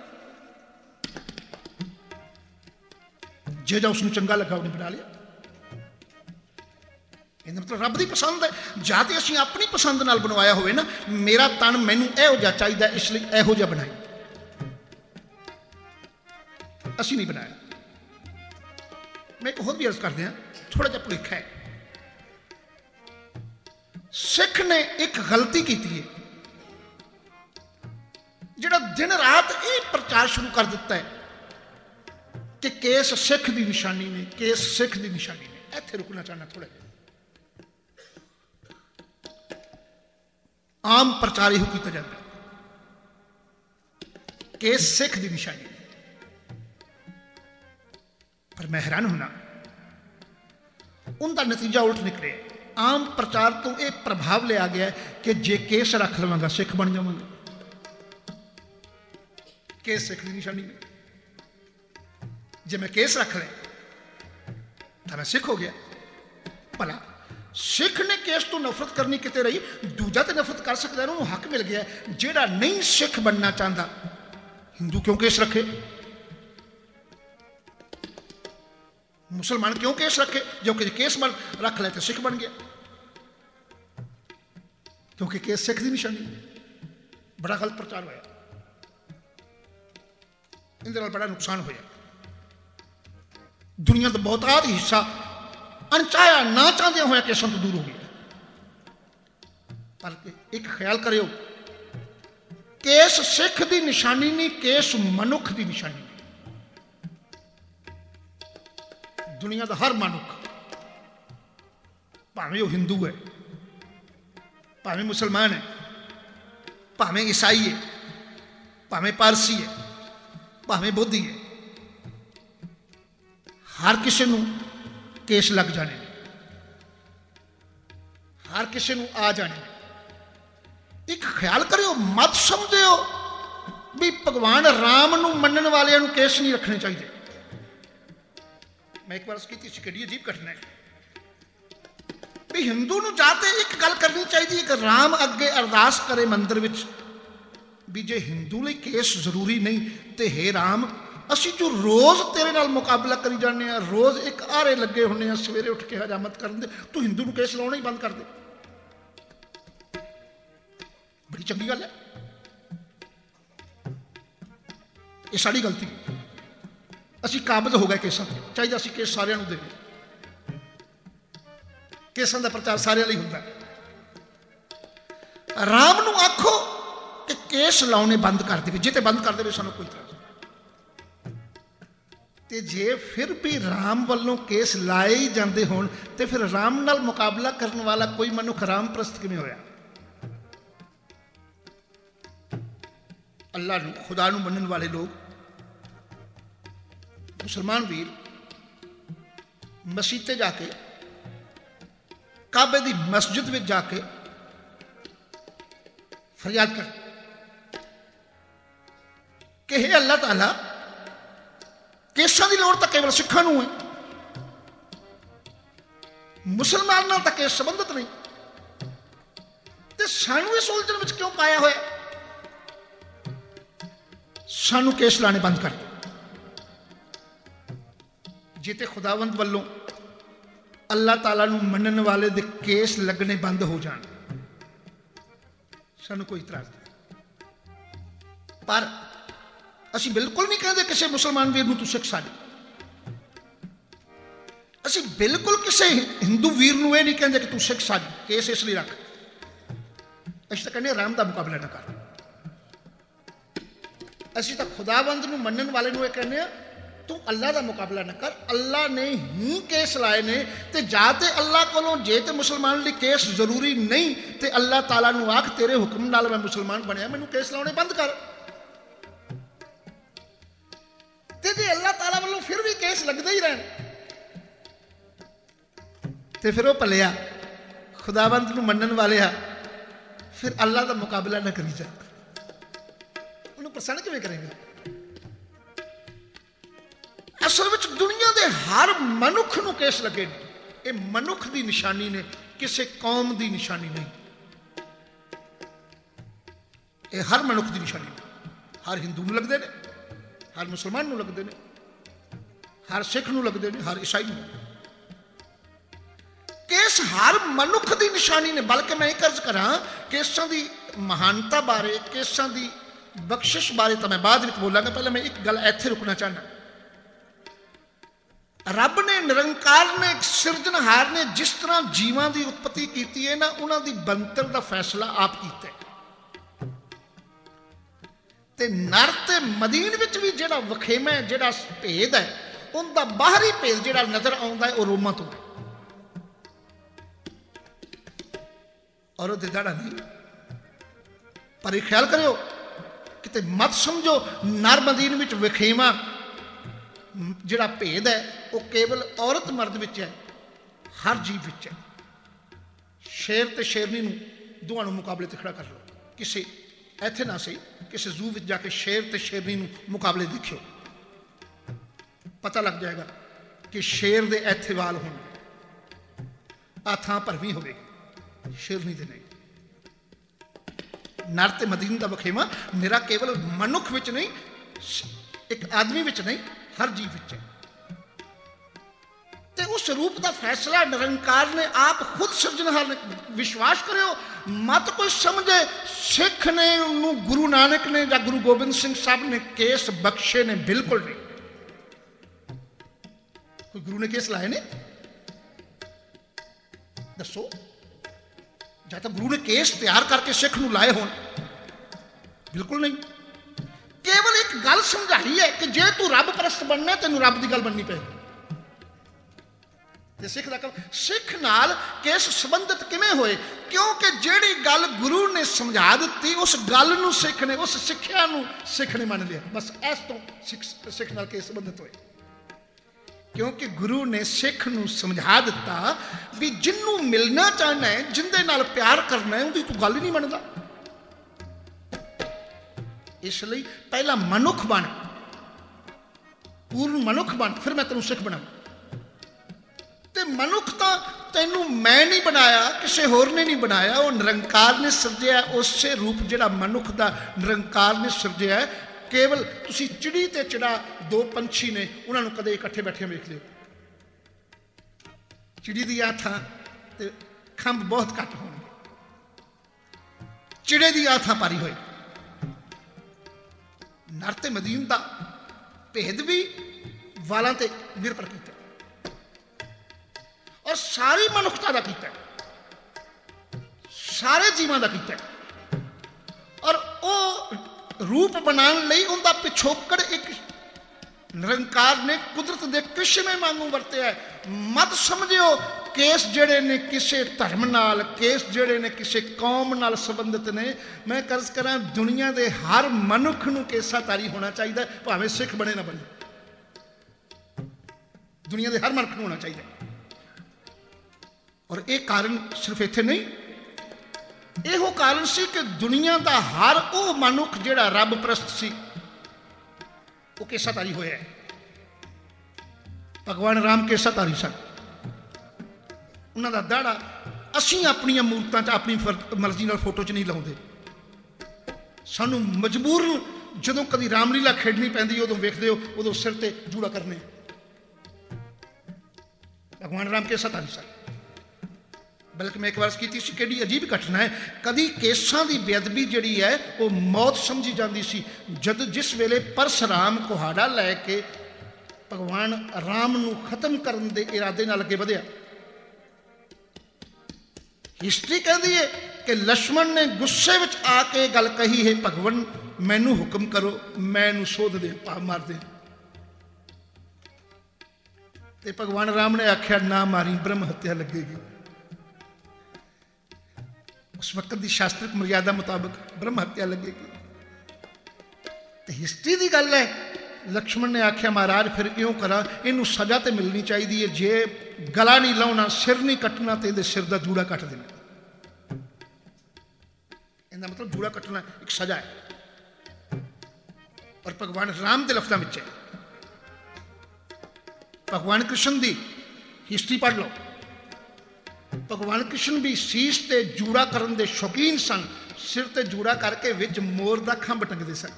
ਜਿਹੜਾ ਉਸਨੂੰ ਚੰਗਾ ਲੱਗਾ ਉਹਨੇ ਬਣਾ ਲਿਆ। ਇਹਦਾ ਮਤਲਬ ਰੱਬ ਦੀ ਪਸੰਦ ਹੈ। ਜਾਂ ਤੇ ਅਸੀਂ ਆਪਣੀ ਪਸੰਦ ਨਾਲ ਬਣਵਾਇਆ ਹੋਵੇ ਨਾ, ਮੇਰਾ ਤਨ ਮੈਨੂੰ ਇਹੋ ਜਿਹਾ ਚਾਹੀਦਾ ਇਸ ਲਈ ਇਹੋ ਜਿਹਾ ਬਣਾਇਆ, ਅਸੀਂ ਨਹੀਂ ਬਣਾਇਆ। ਮੈਂ ਇੱਕ ਹੋਰ ਵੀ ਅਰਜ਼ ਕਰਦੇ ਹਾਂ, ਥੋੜਾ ਜਿਹਾ ਭੁਲੇਖਾ ਹੈ। ਸਿੱਖ ਨੇ ਇੱਕ ਗਲਤੀ ਕੀਤੀ ਹੈ, ਜਿਹੜਾ ਦਿਨ ਰਾਤ ਇਹ ਪ੍ਰਚਾਰ ਸ਼ੁਰੂ ਕਰ ਦਿੱਤਾ ਹੈ ਕਿ ਕੇਸ ਸਿੱਖ ਦੀ ਨਿਸ਼ਾਨੀ ਨੇ, ਕੇਸ ਸਿੱਖ ਦੀ ਨਿਸ਼ਾਨੀ ਨੇ। ਇੱਥੇ ਰੁਕਣਾ ਚਾਹੁੰਦਾ ਥੋੜਾ ਜਿਹਾ। ਆਮ ਪ੍ਰਚਾਰ ਇਹੋ ਕੀਤਾ ਜਾਂਦਾ ਕੇਸ ਸਿੱਖ ਦੀ ਨਿਸ਼ਾਨੀ, ਪਰ ਮੈਂ ਹੈਰਾਨ ਹੋਣਾ ਉਹਦਾ ਨਤੀਜਾ ਉਲਟ ਨਿਕਲਿਆ। ਆਮ ਪ੍ਰਚਾਰ ਤੋਂ ਇਹ ਪ੍ਰਭਾਵ ਲਿਆ ਗਿਆ ਕਿ ਜੇ ਕੇਸ ਰੱਖ ਲਵਾਂਗਾ ਸਿੱਖ ਬਣ ਜਾਵਾਂਗਾ। ਕੇਸ ਸਿੱਖ ਦੀ ਨਿਸ਼ਾਨੀ ਨਹੀਂ। ਜੇ ਮੈਂ ਕੇਸ ਰੱਖ ਲਿਆ ਤਾਂ ਮੈਂ ਸਿੱਖ ਹੋ ਗਿਆ। ਭਲਾ ਸਿੱਖ ਨੇ ਕੇਸ ਤੋਂ ਨਫ਼ਰਤ ਕਰਨੀ ਕਿਤੇ ਰਹੀ, ਦੂਜਾ ਤੇ ਨਫ਼ਰਤ ਕਰ ਸਕਦਾ, ਉਹਨੂੰ ਹੱਕ ਮਿਲ ਗਿਆ। ਜਿਹੜਾ ਨਹੀਂ ਸਿੱਖ ਬਣਨਾ ਚਾਹੁੰਦਾ, ਹਿੰਦੂ ਕਿਉਂ ਕੇਸ ਰੱਖੇ? ਮੁਸਲਮਾਨ ਕਿਉਂ ਕੇਸ ਰੱਖੇ? ਜੋ ਕਿ ਕੇਸ ਬਣ ਰੱਖ ਲੈ ਤੇ ਸਿੱਖ ਬਣ ਗਿਆ, ਕਿਉਂਕਿ ਕੇਸ ਸਿੱਖ ਦੀ ਨਿਸ਼ਾਨੀ। ਬੜਾ ਗਲਤ ਪ੍ਰਚਾਰ ਹੋਇਆ, ਇਹਦੇ ਨਾਲ ਬੜਾ ਨੁਕਸਾਨ ਹੋਇਆ। ਦੁਨੀਆ ਦਾ ਬਹੁਤਾਤ ਹਿੱਸਾ ਅਣਚਾਹਿਆ ਨਾ ਚਾਹੁੰਦਿਆਂ ਹੋਇਆ ਕੇਸਾਂ ਤੋਂ ਦੂਰ ਹੋ ਗਿਆ। ਪਰ ਇੱਕ ਖਿਆਲ ਕਰਿਓ, ਕੇਸ ਸਿੱਖ ਦੀ ਨਿਸ਼ਾਨੀ ਨਹੀਂ, ਕੇਸ ਮਨੁੱਖ ਦੀ ਨਿਸ਼ਾਨੀ। ਦੁਨੀਆ ਦਾ ਹਰ ਮਨੁੱਖ, ਭਾਵੇਂ ਉਹ ਹਿੰਦੂ ਹੈ, ਭਾਵੇਂ ਮੁਸਲਮਾਨ ਹੈ, ਭਾਵੇਂ ਈਸਾਈ ਹੈ, ਭਾਵੇਂ ਪਾਰਸੀ ਹੈ, ਭਾਵੇਂ ਬੋਧੀ ਹੈ, ਹਰ ਕਿਸੇ ਨੂੰ ਕੇਸ ਲੱਗ ਜਾਣੇ ਨੇ, ਹਰ ਕਿਸੇ ਨੂੰ ਆ ਜਾਣੇ ਨੇ। ਇੱਕ ਖਿਆਲ ਕਰਿਓ, ਮਤ ਸਮਝਿਓ ਵੀ ਭਗਵਾਨ ਰਾਮ ਨੂੰ ਮੰਨਣ ਵਾਲਿਆਂ ਨੂੰ ਕੇਸ ਨਹੀਂ ਰੱਖਣੇ ਚਾਹੀਦੇ। ਮੈਂ ਇੱਕ ਵਾਰ ਕੀਤੀ ਸੀ, ਕਿਹੜੀ ਅਜੀਬ ਘਟਨਾ ਹੈ ਵੀ ਹਿੰਦੂ ਨੂੰ ਜਾ ਕੇ ਇੱਕ ਗੱਲ ਕਰਨੀ ਚਾਹੀਦੀ ਹੈ ਕਿ ਰਾਮ ਅੱਗੇ ਅਰਦਾਸ ਕਰੇ ਮੰਦਿਰ ਵਿੱਚ ਵੀ ਜੇ ਹਿੰਦੂ ਲਈ ਕੇਸ ਜ਼ਰੂਰੀ ਨਹੀਂ ਤੇ ਹੇ ਰਾਮ, ਅਸੀਂ ਜੋ ਰੋਜ਼ ਤੇਰੇ ਨਾਲ ਮੁਕਾਬਲਾ ਕਰੀ ਜਾਂਦੇ ਹਾਂ, ਰੋਜ਼ ਇੱਕ ਆਰੇ ਲੱਗੇ ਹੁੰਦੇ ਹਾਂ ਸਵੇਰੇ ਉੱਠ ਕੇ ਹਜਾਮਤ ਕਰਨ ਦੇ, ਤੂੰ ਹਿੰਦੂ ਨੂੰ ਕੇਸ ਲਾਉਣਾ ਹੀ ਬੰਦ ਕਰ ਦੇ। ਬੜੀ ਚੰਗੀ ਗੱਲ ਹੈ, ਇਹ ਸਾਡੀ ਗਲਤੀ। ਅਸੀਂ ਕਾਬਜ਼ ਹੋ ਗਏ ਕੇਸਾਂ ਤੇ, ਚਾਹੀਦਾ ਅਸੀਂ ਕੇਸ ਸਾਰਿਆਂ ਨੂੰ ਦੇਵੇ। ਕੇਸਾਂ ਦਾ ਪ੍ਰਚਾਰ ਸਾਰਿਆਂ ਲਈ ਹੁੰਦਾ। ਰਾਮ ਨੂੰ ਆਖੋ ਕਿ ਕੇਸ ਲਾਉਣੇ ਬੰਦ ਕਰ ਦੇਵੇ, ਜੇ ਤੇ ਬੰਦ ਕਰ ਦੇਵੇ ਸਾਨੂੰ ਕੋਈ ਇਤਰਾਜ਼ ਨਹੀਂ। ਤੇ ਜੇ ਫਿਰ ਵੀ ਰਾਮ ਵੱਲੋਂ ਕੇਸ ਲਾਏ ਹੀ ਜਾਂਦੇ ਹੋਣ ਤੇ ਫਿਰ ਰਾਮ ਨਾਲ ਮੁਕਾਬਲਾ ਕਰਨ ਵਾਲਾ ਕੋਈ ਮਨੁੱਖ ਰਾਮ ਪ੍ਰਸਤ ਕਿਵੇਂ ਹੋਇਆ? ਅੱਲਾਹ ਨੂੰ, ਖੁਦਾ ਨੂੰ ਮੰਨਣ ਵਾਲੇ ਲੋਕ, ਮੁਸਲਮਾਨ ਵੀਰ ਮਸੀਤ ਤੇ ਜਾ ਕੇ, ਕਾਬੇ ਦੀ ਮਸਜਿਦ ਵਿੱਚ ਜਾ ਕੇ ਫਰਿਆਦ ਕਰ ਕਿ ਹੇ ਅੱਲਾਹ ਤਾਲਾ, ਕੇਸਾਂ ਦੀ ਲੋੜ ਤਾਂ ਕੇਵਲ ਸਿੱਖਾਂ ਨੂੰ ਹੈ, ਮੁਸਲਮਾਨ ਨਾਲ ਤਾਂ ਕੇਸ ਸੰਬੰਧਿਤ ਨਹੀਂ, ਤੇ ਸਾਨੂੰ ਇਸ ਉਲਝਣ ਵਿੱਚ ਕਿਉਂ ਪਾਇਆ ਹੋਇਆ? ਸਾਨੂੰ ਕੇਸ ਲਾਣੇ ਬੰਦ ਕਰ। ਜੇ ਤੇ ਖੁਦਾਵੰਦ ਵੱਲੋਂ ਅੱਲਾਹ ਤਾਲਾ ਨੂੰ ਮੰਨਣ ਵਾਲੇ ਦੇ ਕੇਸ ਲੱਗਣੇ ਬੰਦ ਹੋ ਜਾਣ, ਸਾਨੂੰ ਕੋਈ ਇਤਰਾਜ਼ ਨਹੀਂ। ਪਰ ਅਸੀਂ ਬਿਲਕੁਲ ਨਹੀਂ ਕਹਿੰਦੇ ਕਿਸੇ ਮੁਸਲਮਾਨ ਵੀਰ ਨੂੰ ਤੂੰ ਸਿੱਖ ਸਾਜ। ਅਸੀਂ ਬਿਲਕੁਲ ਕਿਸੇ ਹਿੰਦੂ ਵੀਰ ਨੂੰ ਇਹ ਨਹੀਂ ਕਹਿੰਦੇ ਕਿ ਤੂੰ ਸਿੱਖ ਸਾਜ, ਕੇਸ ਇਸ ਲਈ ਰੱਖ। ਅਸੀਂ ਤਾਂ ਕਹਿੰਦੇ ਰਾਮ ਦਾ ਮੁਕਾਬਲਾ ਨਾ ਕਰ। ਅਸੀਂ ਤਾਂ ਖੁਦਾਵੰਦ ਨੂੰ ਮੰਨਣ ਵਾਲੇ ਨੂੰ ਇਹ ਕਹਿੰਦੇ ਆ ਤੂੰ ਅੱਲਾਹ ਦਾ ਮੁਕਾਬਲਾ ਨਾ ਕਰ। ਅੱਲਾਹ ਨੇ ਹੀ ਕੇਸ ਲਾਏ ਨੇ, ਤੇ ਜਾਂ ਤੇ ਅੱਲਾਹ ਕੋਲੋਂ ਜੇ ਤੇ ਮੁਸਲਮਾਨ ਲਈ ਕੇਸ ਜ਼ਰੂਰੀ ਨਹੀਂ ਤੇ ਅੱਲਾਹ ਤਾਲਾ ਨੂੰ ਆਖ ਤੇਰੇ ਹੁਕਮ ਨਾਲ ਮੈਂ ਮੁਸਲਮਾਨ ਬਣਿਆ, ਮੈਨੂੰ ਕੇਸ ਲਾਉਣੇ ਬੰਦ ਕਰ। ਤੇ ਜੇ ਅੱਲਾਹ ਤਾਲਾ ਵੱਲੋਂ ਫਿਰ ਵੀ ਕੇਸ ਲੱਗਦੇ ਹੀ ਰਹਿਣ ਤੇ ਫਿਰ ਉਹ ਭਲਿਆ ਖੁਦਾਵੰਦ ਨੂੰ ਮੰਨਣ ਵਾਲਿਆ, ਫਿਰ ਅੱਲਾਹ ਦਾ ਮੁਕਾਬਲਾ ਨਾ ਕਰੀ ਜਾ। ਉਹਨੂੰ ਪ੍ਰਸੰਨ ਕਿਵੇਂ ਕਰੇਗਾ? ਅਸਲ ਵਿੱਚ ਦੁਨੀਆ ਦੇ ਹਰ ਮਨੁੱਖ ਨੂੰ ਕੇਸ ਲੱਗੇ ਨੇ। ਇਹ ਮਨੁੱਖ ਦੀ ਨਿਸ਼ਾਨੀ ਨੇ, ਕਿਸੇ ਕੌਮ ਦੀ ਨਿਸ਼ਾਨੀ ਨਹੀਂ। ਇਹ ਹਰ ਮਨੁੱਖ ਦੀ ਨਿਸ਼ਾਨੀ ਨੇ। ਹਰ ਹਿੰਦੂ ਨੂੰ ਲੱਗਦੇ ਨੇ, ਹਰ ਮੁਸਲਮਾਨ ਨੂੰ ਲੱਗਦੇ ਨੇ, ਹਰ ਸਿੱਖ ਨੂੰ ਲੱਗਦੇ ਨੇ, ਹਰ ਈਸਾਈ ਨੂੰ। ਕੇਸ ਹਰ ਮਨੁੱਖ ਦੀ ਨਿਸ਼ਾਨੀ ਨੇ। ਬਲਕਿ ਮੈਂ ਇਹ ਅਰਜ਼ ਕਰਾਂ, ਕੇਸਾਂ ਦੀ ਮਹਾਨਤਾ ਬਾਰੇ, ਕੇਸਾਂ ਦੀ ਬਖਸ਼ਿਸ਼ ਬਾਰੇ ਤਾਂ ਮੈਂ ਬਾਅਦ ਵਿੱਚ ਬੋਲਾਂਗਾ। ਪਹਿਲਾਂ ਮੈਂ ਇੱਕ ਗੱਲ ਇੱਥੇ ਰੁਕਣਾ ਚਾਹੁੰਦਾ। ਰੱਬ ਨੇ, ਨਿਰੰਕਾਰ ਨੇ, ਸਿਰਜਣਹਾਰ ਨੇ ਜਿਸ ਤਰ੍ਹਾਂ ਜੀਵਾਂ ਦੀ ਉਤਪਤੀ ਕੀਤੀ ਹੈ ਨਾ, ਉਹਨਾਂ ਦੀ ਬਣਤਰ ਦਾ ਫੈਸਲਾ ਆਪ ਕੀਤਾ ਹੈ। ਤੇ ਨਰ ਤੇ ਮਦੀਨ ਵਿੱਚ ਵੀ ਜਿਹੜਾ ਵਖੇਮਾ ਹੈ, ਜਿਹੜਾ ਭੇਦ ਹੈ, ਉਹਦਾ ਬਾਹਰੀ ਭੇਦ ਜਿਹੜਾ ਨਜ਼ਰ ਆਉਂਦਾ ਹੈ ਉਹ ਰੋਮਾਂ ਤੋਂ ਹੈ, ਔਰਤ ਦੇ ਦਾੜਾ ਨਹੀਂ। ਪਰ ਇਹ ਖਿਆਲ ਕਰਿਓ, ਕਿਤੇ ਮਤ ਸਮਝੋ ਨਰ ਮਦੀਨ ਵਿੱਚ ਵਖੇਮਾ ਜਿਹੜਾ ਭੇਦ ਹੈ ਉਹ ਕੇਵਲ ਔਰਤ ਮਰਦ ਵਿੱਚ ਹੈ, ਹਰ ਜੀਵ ਵਿੱਚ ਹੈ। शेर ते शेरनी नूं दोवां नूं मुकाबले ते खड़ा कर लो, किसी इत्थे ना सही किसी जू विच जाके शेर ते शेरनी नूं मुकाबले देखियो, पता लग जाएगा कि शेर दे इत्थे वाल होणगे, आ थां भरवीं होवेगी, शेरनी दे नहीं। नर ते मदीन दा वखेवा मेरा केवल मनुख विच नहीं, एक आदमी विच नहीं, हर जीव विच है। ते उस रूप का फैसला निरंकार ने आप खुद सिरजनहार ने। विश्वास करो, मत कोई समझे सिख ने गुरु नानक ने या गुरु गोबिंद सिंह साहब ने केस बख्शे ने, बिल्कुल नहीं। कोई गुरु ने केस लाए ने? दसो, या तो गुरु ने केस तैयार करके सिख नूं लाए होण? बिल्कुल नहीं। केवल एक गल समझाई है कि जे तू रब परस्त बनना तेनों रब की गल बननी पेगी। सिख का सिख नाल केस संबंधित किवें होए? क्योंकि जिहड़ी गल गुरु ने समझा दी उस गल नूं सिख ने, उस सिक्ख्या नूं सिख ने मान लिया, बस इस तो सिख सिख नाल केस संबंधित होए। क्योंकि गुरु ने सिख नूं समझा दिता भी जिन्नू मिलना चाहना है, जिंदे नाल प्यार करना है, उहदी तूं गल ही नहीं मनदा। इसलिए पहला मनुख बन, पूर्ण मनुख बन, फिर मैं तेनों सिख बनाऊं। ते मनुख तो तेनू मैं नहीं बनाया, किसी होर ने नहीं बनाया, वो निरंकार ने सिरजिया। उसे रूप जिहड़ा मनुख का निरंकार ने सिरजिया। केवल तुसी चिड़ी ते चिड़ा दो पंछी ने, उन्होंने कदे इकट्ठे बैठे वेख लियो। चिड़ी दी आथां ते खंभ बहुत घट होणगे, चिड़े दी आथां पारी होई। नर ते मदीन का भेद भी वालां ते निर्भर किया और सारी मनुखता का किया, सारे जीवां का किया। और वो रूप बनाने लई उनका पिछोकड़ एक निरंकार ने कुदरत के कृष्ण वांगू वरतिया। मत समझियो केस जड़े ने किसी धर्म नाल, केस जड़े ने किसी कौम नाल संबंधित ने। मैं कर्ज करा दुनिया के हर मनुख नूं केसाधारी होना चाहिए, भावें सिख बने ना बने, दुनिया के हर मनुख नूं होना चाहिए। और एक कारण सिर्फ इत्थे नहीं, यहो कारण सी कि दुनिया का हर वो मनुख जिहड़ा रब परस्त सी वो केसाधारी होया है। भगवान राम केसाधारी सन, उन्होंने दाड़ा असीं अपनी मूर्तां च अपनी मर्जी नाल फोटो च नहीं लाउंदे। सानू मजबूर जदों कदी रामलीला खेडनी पैंदी उदों वेखदे हो, उदों सिर ते जूड़ा करने। भगवान राम केसाधारी सन। बल्कि मैं एक बार की सी, कि अजीब घटना है, कभी केसां की बेअदबी जिहड़ी है वो मौत समझी जाती सी। जद जिस वेले परशुराम कुहाड़ा लैके भगवान राम नूं खत्म करने के इरादे नाल अगे वधिया, हिस्ट्री कहती है कि लक्ष्मण ने गुस्से विच आके गल कही है, भगवान मैनू हुक्म करो, मैं इनू सोध दे पा मार दे। ते भगवान राम ने आख्या ना मारी, ब्रह्म हत्या लगेगी। उस वक्त की शास्त्रिक मर्यादा मुताबिक ब्रह्म हत्या लगेगी। तो हिस्ट्री की गल है, लक्ष्मण ने आख्या महाराज फिर क्यों करा, इनू सजा तो मिलनी चाहिए है, जे गला नहीं लाउना, सिर नहीं कटना तो ये सिर का जूड़ा कट देना। इनका मतलब जूड़ा कटना एक सजा है। और भगवान राम के लफ्ज़ों में है, भगवान कृष्ण की हिस्ट्री पढ़ लो। भगवान कृष्ण भी शीश ते जूड़ा करन दे शौकीन सन। सिर ते जूड़ा करके विच मोर दा खंभ टंगदे सन।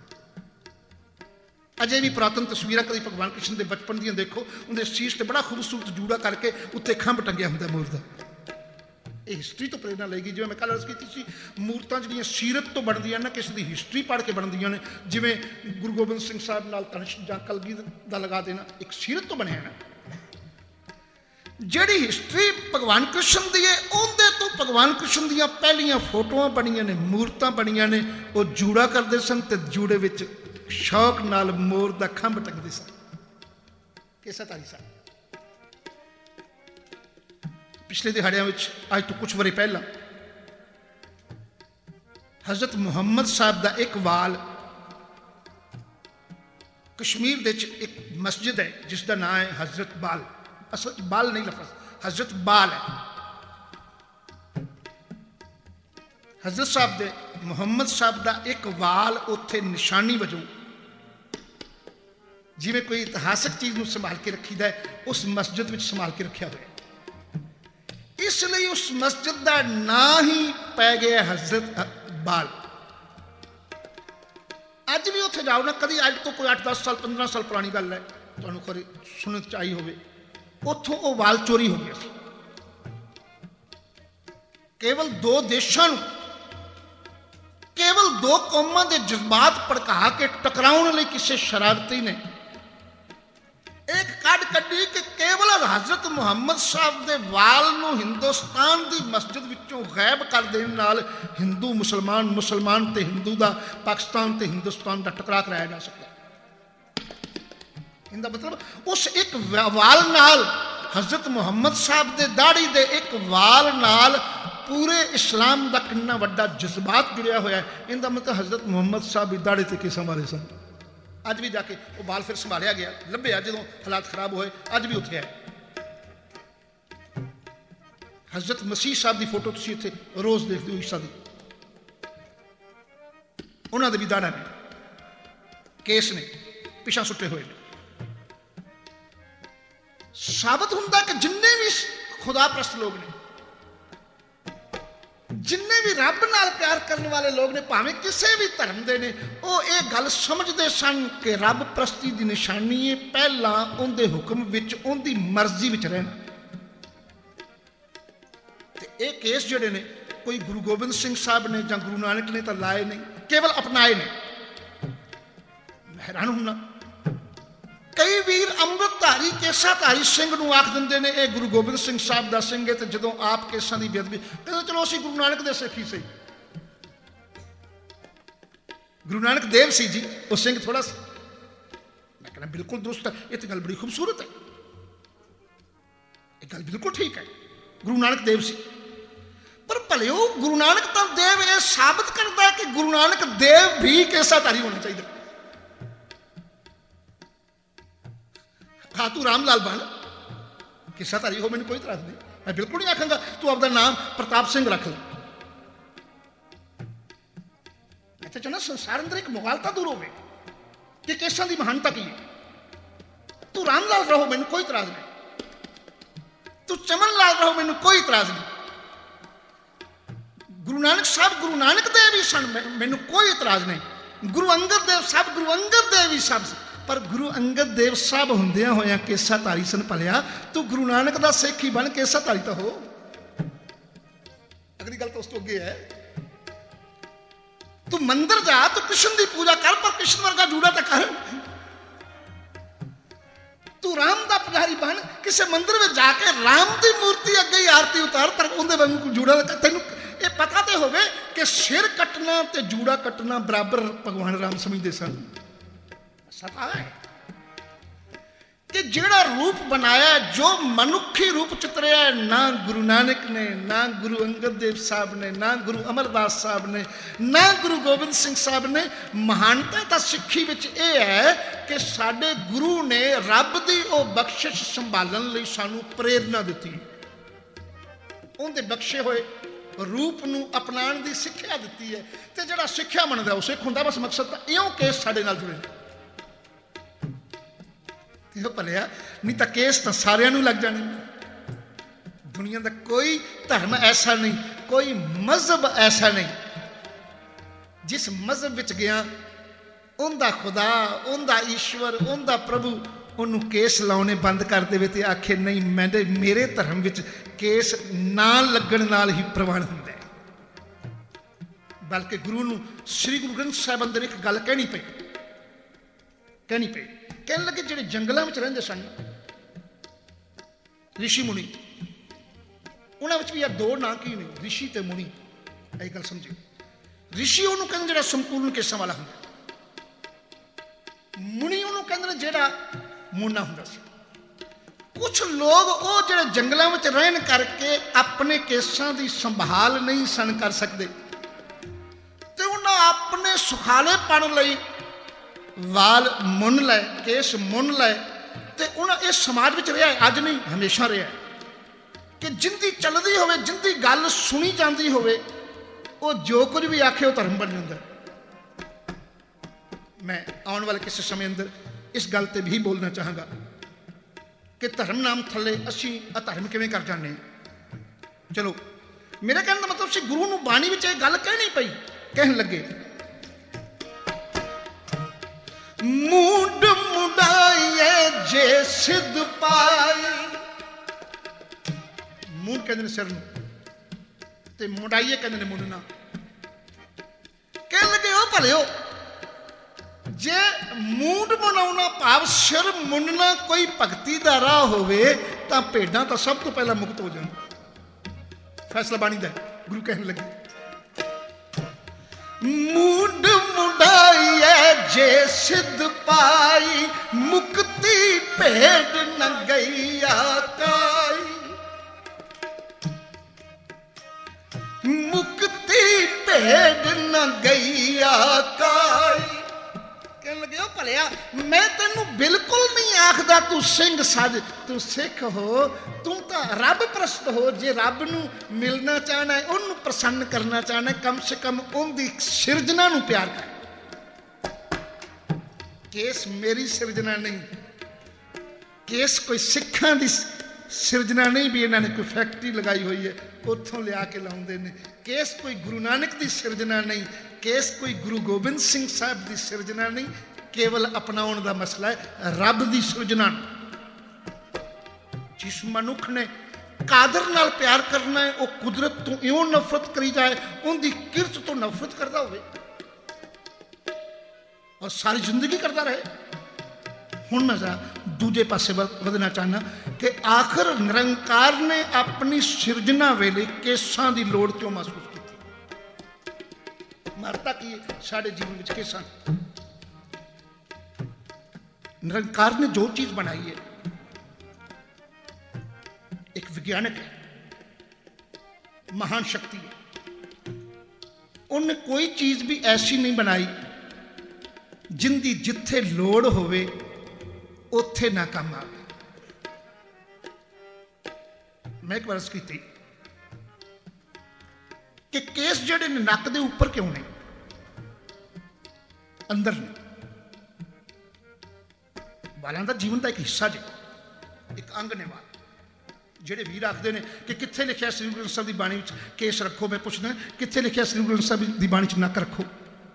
अजे भी पुरातन तस्वीरां कभी भगवान कृष्ण के बचपन दियां देखो, उनके शीश ते बड़ा खूबसूरत जूड़ा करके उत्ते खंभ टंगिया हुंदा मोर दा। ये हिस्ट्री तो प्रेरणा लेगी। जिवें मैं कल अर्ज की सी, मूर्तां जिहड़ियां सीरत तो बनदियां ने, किसी की हिस्ट्री पढ़ के बनदियां ने। जिवें गुरु गोबिंद सिंह साहब नाल तनिष्क जां कलगी दा लगा देना, एक सीरत तो बनिया ना। जिहड़ी हिस्ट्री भगवान कृष्ण की है, उहदे तो भगवान कृष्ण दियां पहलियां फोटोआं बनियां ने, मूर्तां बनियां ने। वो जूड़ा करते सन ते जूड़े विच शौक नाल मोर दा खंभ टंगदे सन। केसाधारी सन। पिछले दिहाड़ियां विच अज तो कुछ वरी पहला हजरत मुहम्मद साहब का एक वाल कश्मीर दे एक मस्जिद है जिसका नाम है हजरत बाल। असल बाल नहीं लफज, हजरत बाल है। हजरत साहब दे मुहम्मद साहब का एक वाल उत्थे निशानी वजों जिवें कोई इतिहासक चीज़ को संभाल के रखीदा है, उस मस्जिद में संभाल के रखा हुआ, इसलिए उस मस्जिद का ना ही पै गया हजरत बाल। अज भी उत्थे जाओ ना, कभी अज तो कोई अठ दस साल पंद्रह साल पुरानी गल है, तुहानूं खरे सुनने च आई होवे, उत्थों वो वाल चोरी हो गया। केवल दो देशों, केवल दो कौमां के जज्बात भड़का के टकराउण लई किसी शरारती ने एक कड़ कड्डी कि केवल हजरत मुहम्मद साहब के वाल नूं हिंदुस्तान की मस्जिद विचों गैब कर देने नाल हिंदू मुसलमान, मुसलमान ते हिंदू का, पाकिस्तान ते हिंदुस्तान का टकरा कराया जा सकता। इनका मतलब उस एक वाल नाल, हजरत मुहम्मद साहब के दाढ़ी दे एक वाल नाल पूरे इस्लाम का कितना वड्डा जज्बात जुड़िया होया है। इनका मतलब हजरत मुहम्मद साहब भी दाढ़ी ते किस मारे सन। अज भी जाके वो बाल फिर संभालिया गया, लभ्या जो हालात खराब होए, अज भी उत्थे है। हजरत मसीह साहब की फोटो तुसीं इत्थे रोज़ देखते हो, ईसा दी, उन्होंने भी दाढ़ा ने, केस ने पिछा सुटे हुए ने। साबित हुंदा कि जिन्ने भी खुदा प्रस्त लोग ने, जिन्ने भी रब नाल प्यार करने वाले लोग ने, भावें किसी भी धर्म के ने, वो ये गल समझते सन कि रब प्रस्ती की निशानी है पहला उनके हुक्म विच, उनकी मर्जी विच रहना। ते ये केस जिहड़े ने कोई गुरु गोबिंद सिंह साहब ने जां गुरु नानक ने तो लाए नहीं, केवल अपनाए ने। मैं हैरान हुन्ना, कई वीर अमृतधारी केसाधारी सिंह नूं आख दिंदे ने ये गुरु गोबिंद सिंह साहब दा सिंह है, तो जदों आप केसां दी बेअदबी कहंदे चलो असीं गुरु नानक दे सिख ही सही। गुरु नानक देव सी जी, वो सिंह थोड़ा सा। मैं कहना बिल्कुल दुरुस्त है, ये तो गल बड़ी खूबसूरत है, ये गल बिल्कुल ठीक है, गुरु नानक देव सी। पर भले वो गुरु नानक तो देव ये साबित करता है कि गुरु नानक देव भी केसाधारी होना चाहिए। हाँ तू राम लाल बन केसाधारी हो, मैंने कोई इतराज नहीं, मैं बिल्कुल नहीं आखांगा तू अपना नाम प्रताप सिंह रख ले। अच्छा चलो संसार अंदर एक मुगालता दूर हो कि केसां की महानता की है। तू राम लाल रहो, मैंने कोई इतराज नहीं, तू चमन लाल रहो, मैंने कोई इतराज नहीं। गुरु नानक साहब गुरु नानक देव ही सन, मैंने कोई इतराज नहीं। गुरु अंगद देव साहब गुरु अंगद देव ही सब, पर गुरु अंगद देव साहब हुंदिया होया केसाधारी सन। भलिया तू गुरु नानक दा सिख ही बन, केसाधारी तो हो। अगली गल तो उस तो अगे है, तू मंदिर जा, तू कृष्ण की पूजा कर, पर कृष्ण वर्गा जूड़ा तो कर। तू राम दा पुजारी बन, किसी मंदिर में जाके राम की मूर्ति अगे ही आरती उतार, पर उनके वांगू जूड़ा तेन ये पता तो होवे कि सिर कटना ते जूड़ा कटना बराबर भगवान राम समझते सन। सता है कि जिहड़ा रूप बनाया, जो मनुखी रूप चितरिया, ना गुरु नानक ने, ना गुरु अंगद देव साहब ने, ना गुरु अमरदास साहब ने, ना गुरु गोबिंद सिंह साहब ने। महानता तो सिੱਖੀ विच यह है कि साडे गुरु ने रब दी ओ बख्शिश संभालण लई सानू प्रेरणा दिती, उनके बख्शे हुए रूप नूं अपनाउण दी सिੱਖਿਆ दिती है। तो जिहड़ा सिੱਖਿਆ मनदा उस सिੱਖ हुंदा, बस मकसद तो इउं केस साडे नाल जुड़े भलिया, नहीं तो केस तो सारिਆਂ ਨੂੰ लग जाने। दुनिया का कोई धर्म ऐसा नहीं, कोई मजहब ऐसा नहीं जिस मजहब विच गया उनका खुदा, उनका ईश्वर, उनका प्रभु उन्होंने केस लाने बंद कर दे तो आखे नहीं मैंने मेरे धर्म विच केस ना लगन नाल ही प्रवान हुंदा है। बल्कि गुरु नूं श्री गुरु ग्रंथ साहिब अंदर एक गल कहनी पई कहनी पई कहने लगे जिहड़े जंगलों में रहिंदे सन ऋषि मुनि, उन्होंने भी यार दो ना की ने, ऋषि ते मुनि। यही गल समझियो, ऋषि उन्होंने कहते जिहड़ा संपूर्ण केसां वाला हुंदा, मुनि उन्होंने कहते जिहड़ा मुन्ना हुंदा सी। कुछ लोग वो जिहड़े जंगलों में रहन करके अपने केसां की संभाल नहीं सन कर सकते, तो उन्हें अपने सुखालेपन लई वाल मुन लै, केस मुन लै, तो उन्हें इस समाज में रहा है, अज नहीं हमेशा रहा है कि जिंदी चलती हो, जिंदी गल सुनी जाती हो, वो जो कुछ भी आखे वो धर्म बन जाता। मैं आने वाले किसी समय अंदर इस गल ते भी बोलना चाहांगा कि धर्म नाम थले असी अधर्म किवें कर जाने। चलो मेरे कहने का मतलब सी गुरु नूं बाणी विच इह गल कहनी पई, कहन लगे मूड मुडाइए जे सिद्ध पाई। मूड कहते सिर नूं ते मुडाइए कहते मुंडना। कह लगे ओ भलिओ जे मूड मनाउणा भाव सिर मुंडना कोई भगती दा राह होवे तां भेडां तां सब तो पहला मुक्त हो जाण। फैसला बाणी दा गुरु कहन लगे मूड मुडाइए जे सिद्ध पाई मुक्ति भेड़ न गईया काई। मुक्ति भेड़ न गईया काई। कहने लगे ओ भलिया मैं तेनू बिल्कुल नहीं आखदा तू सिंह सज, तू सिख हो, तू तो रब प्रस्त हो। जे रब नू मिलना चाहना है, उन्होंने प्रसन्न करना चाहना है, कम से कम उनकी सिरजना नू प्यार कर। केस मेरी सिरजना नहीं, केस कोई सिखां दी सिरजना नहीं भी इन्होंने कोई फैक्ट्री लगाई हुई है उतों लिया के लाउंदे ने। केस कोई गुरु नानक की सिरजना नहीं, केस कोई गुरु गोबिंद सिंह साहब की सिरजना नहीं, केवल अपनाउण का मसला है रब की सिरजना। जिस मनुख ने कादर नाल प्यार करना है वह कुदरत तो इउं नफरत करी जाए, उनकी किरत तो नफरत करता हो और सारी जिंदगी करता रहे। हुण मैं जरा दूजे पासे वधना चाहना कि आखिर निरंकार ने अपनी सिरजना वेले केसां की लोड़ क्यों महसूस की। मारता की साढ़े जीवन में केसां। निरंकार ने जो चीज बनाई है, एक विज्ञानक है, महान शक्ति है, उन्हें कोई चीज भी ऐसी नहीं बनाई जिंदी जिथे लोड़ होवे उत्थे ना काम आवे। मैं एक वर्ष की थी कि केस जेडे ने नक दे ऊपर क्यों ने, अंदर ने। बालों का जीवन का एक हिस्सा जे, एक अंग ने वाल। जेडे वीर आखते हैं कि कित्थे लिखिया श्री गुरु ग्रंथ साहिब की बाणी विच केस रखो, मैं पूछना कित्थे लिखिया श्री गुरु ग्रंथ साहिब की बाणी च नक रखो।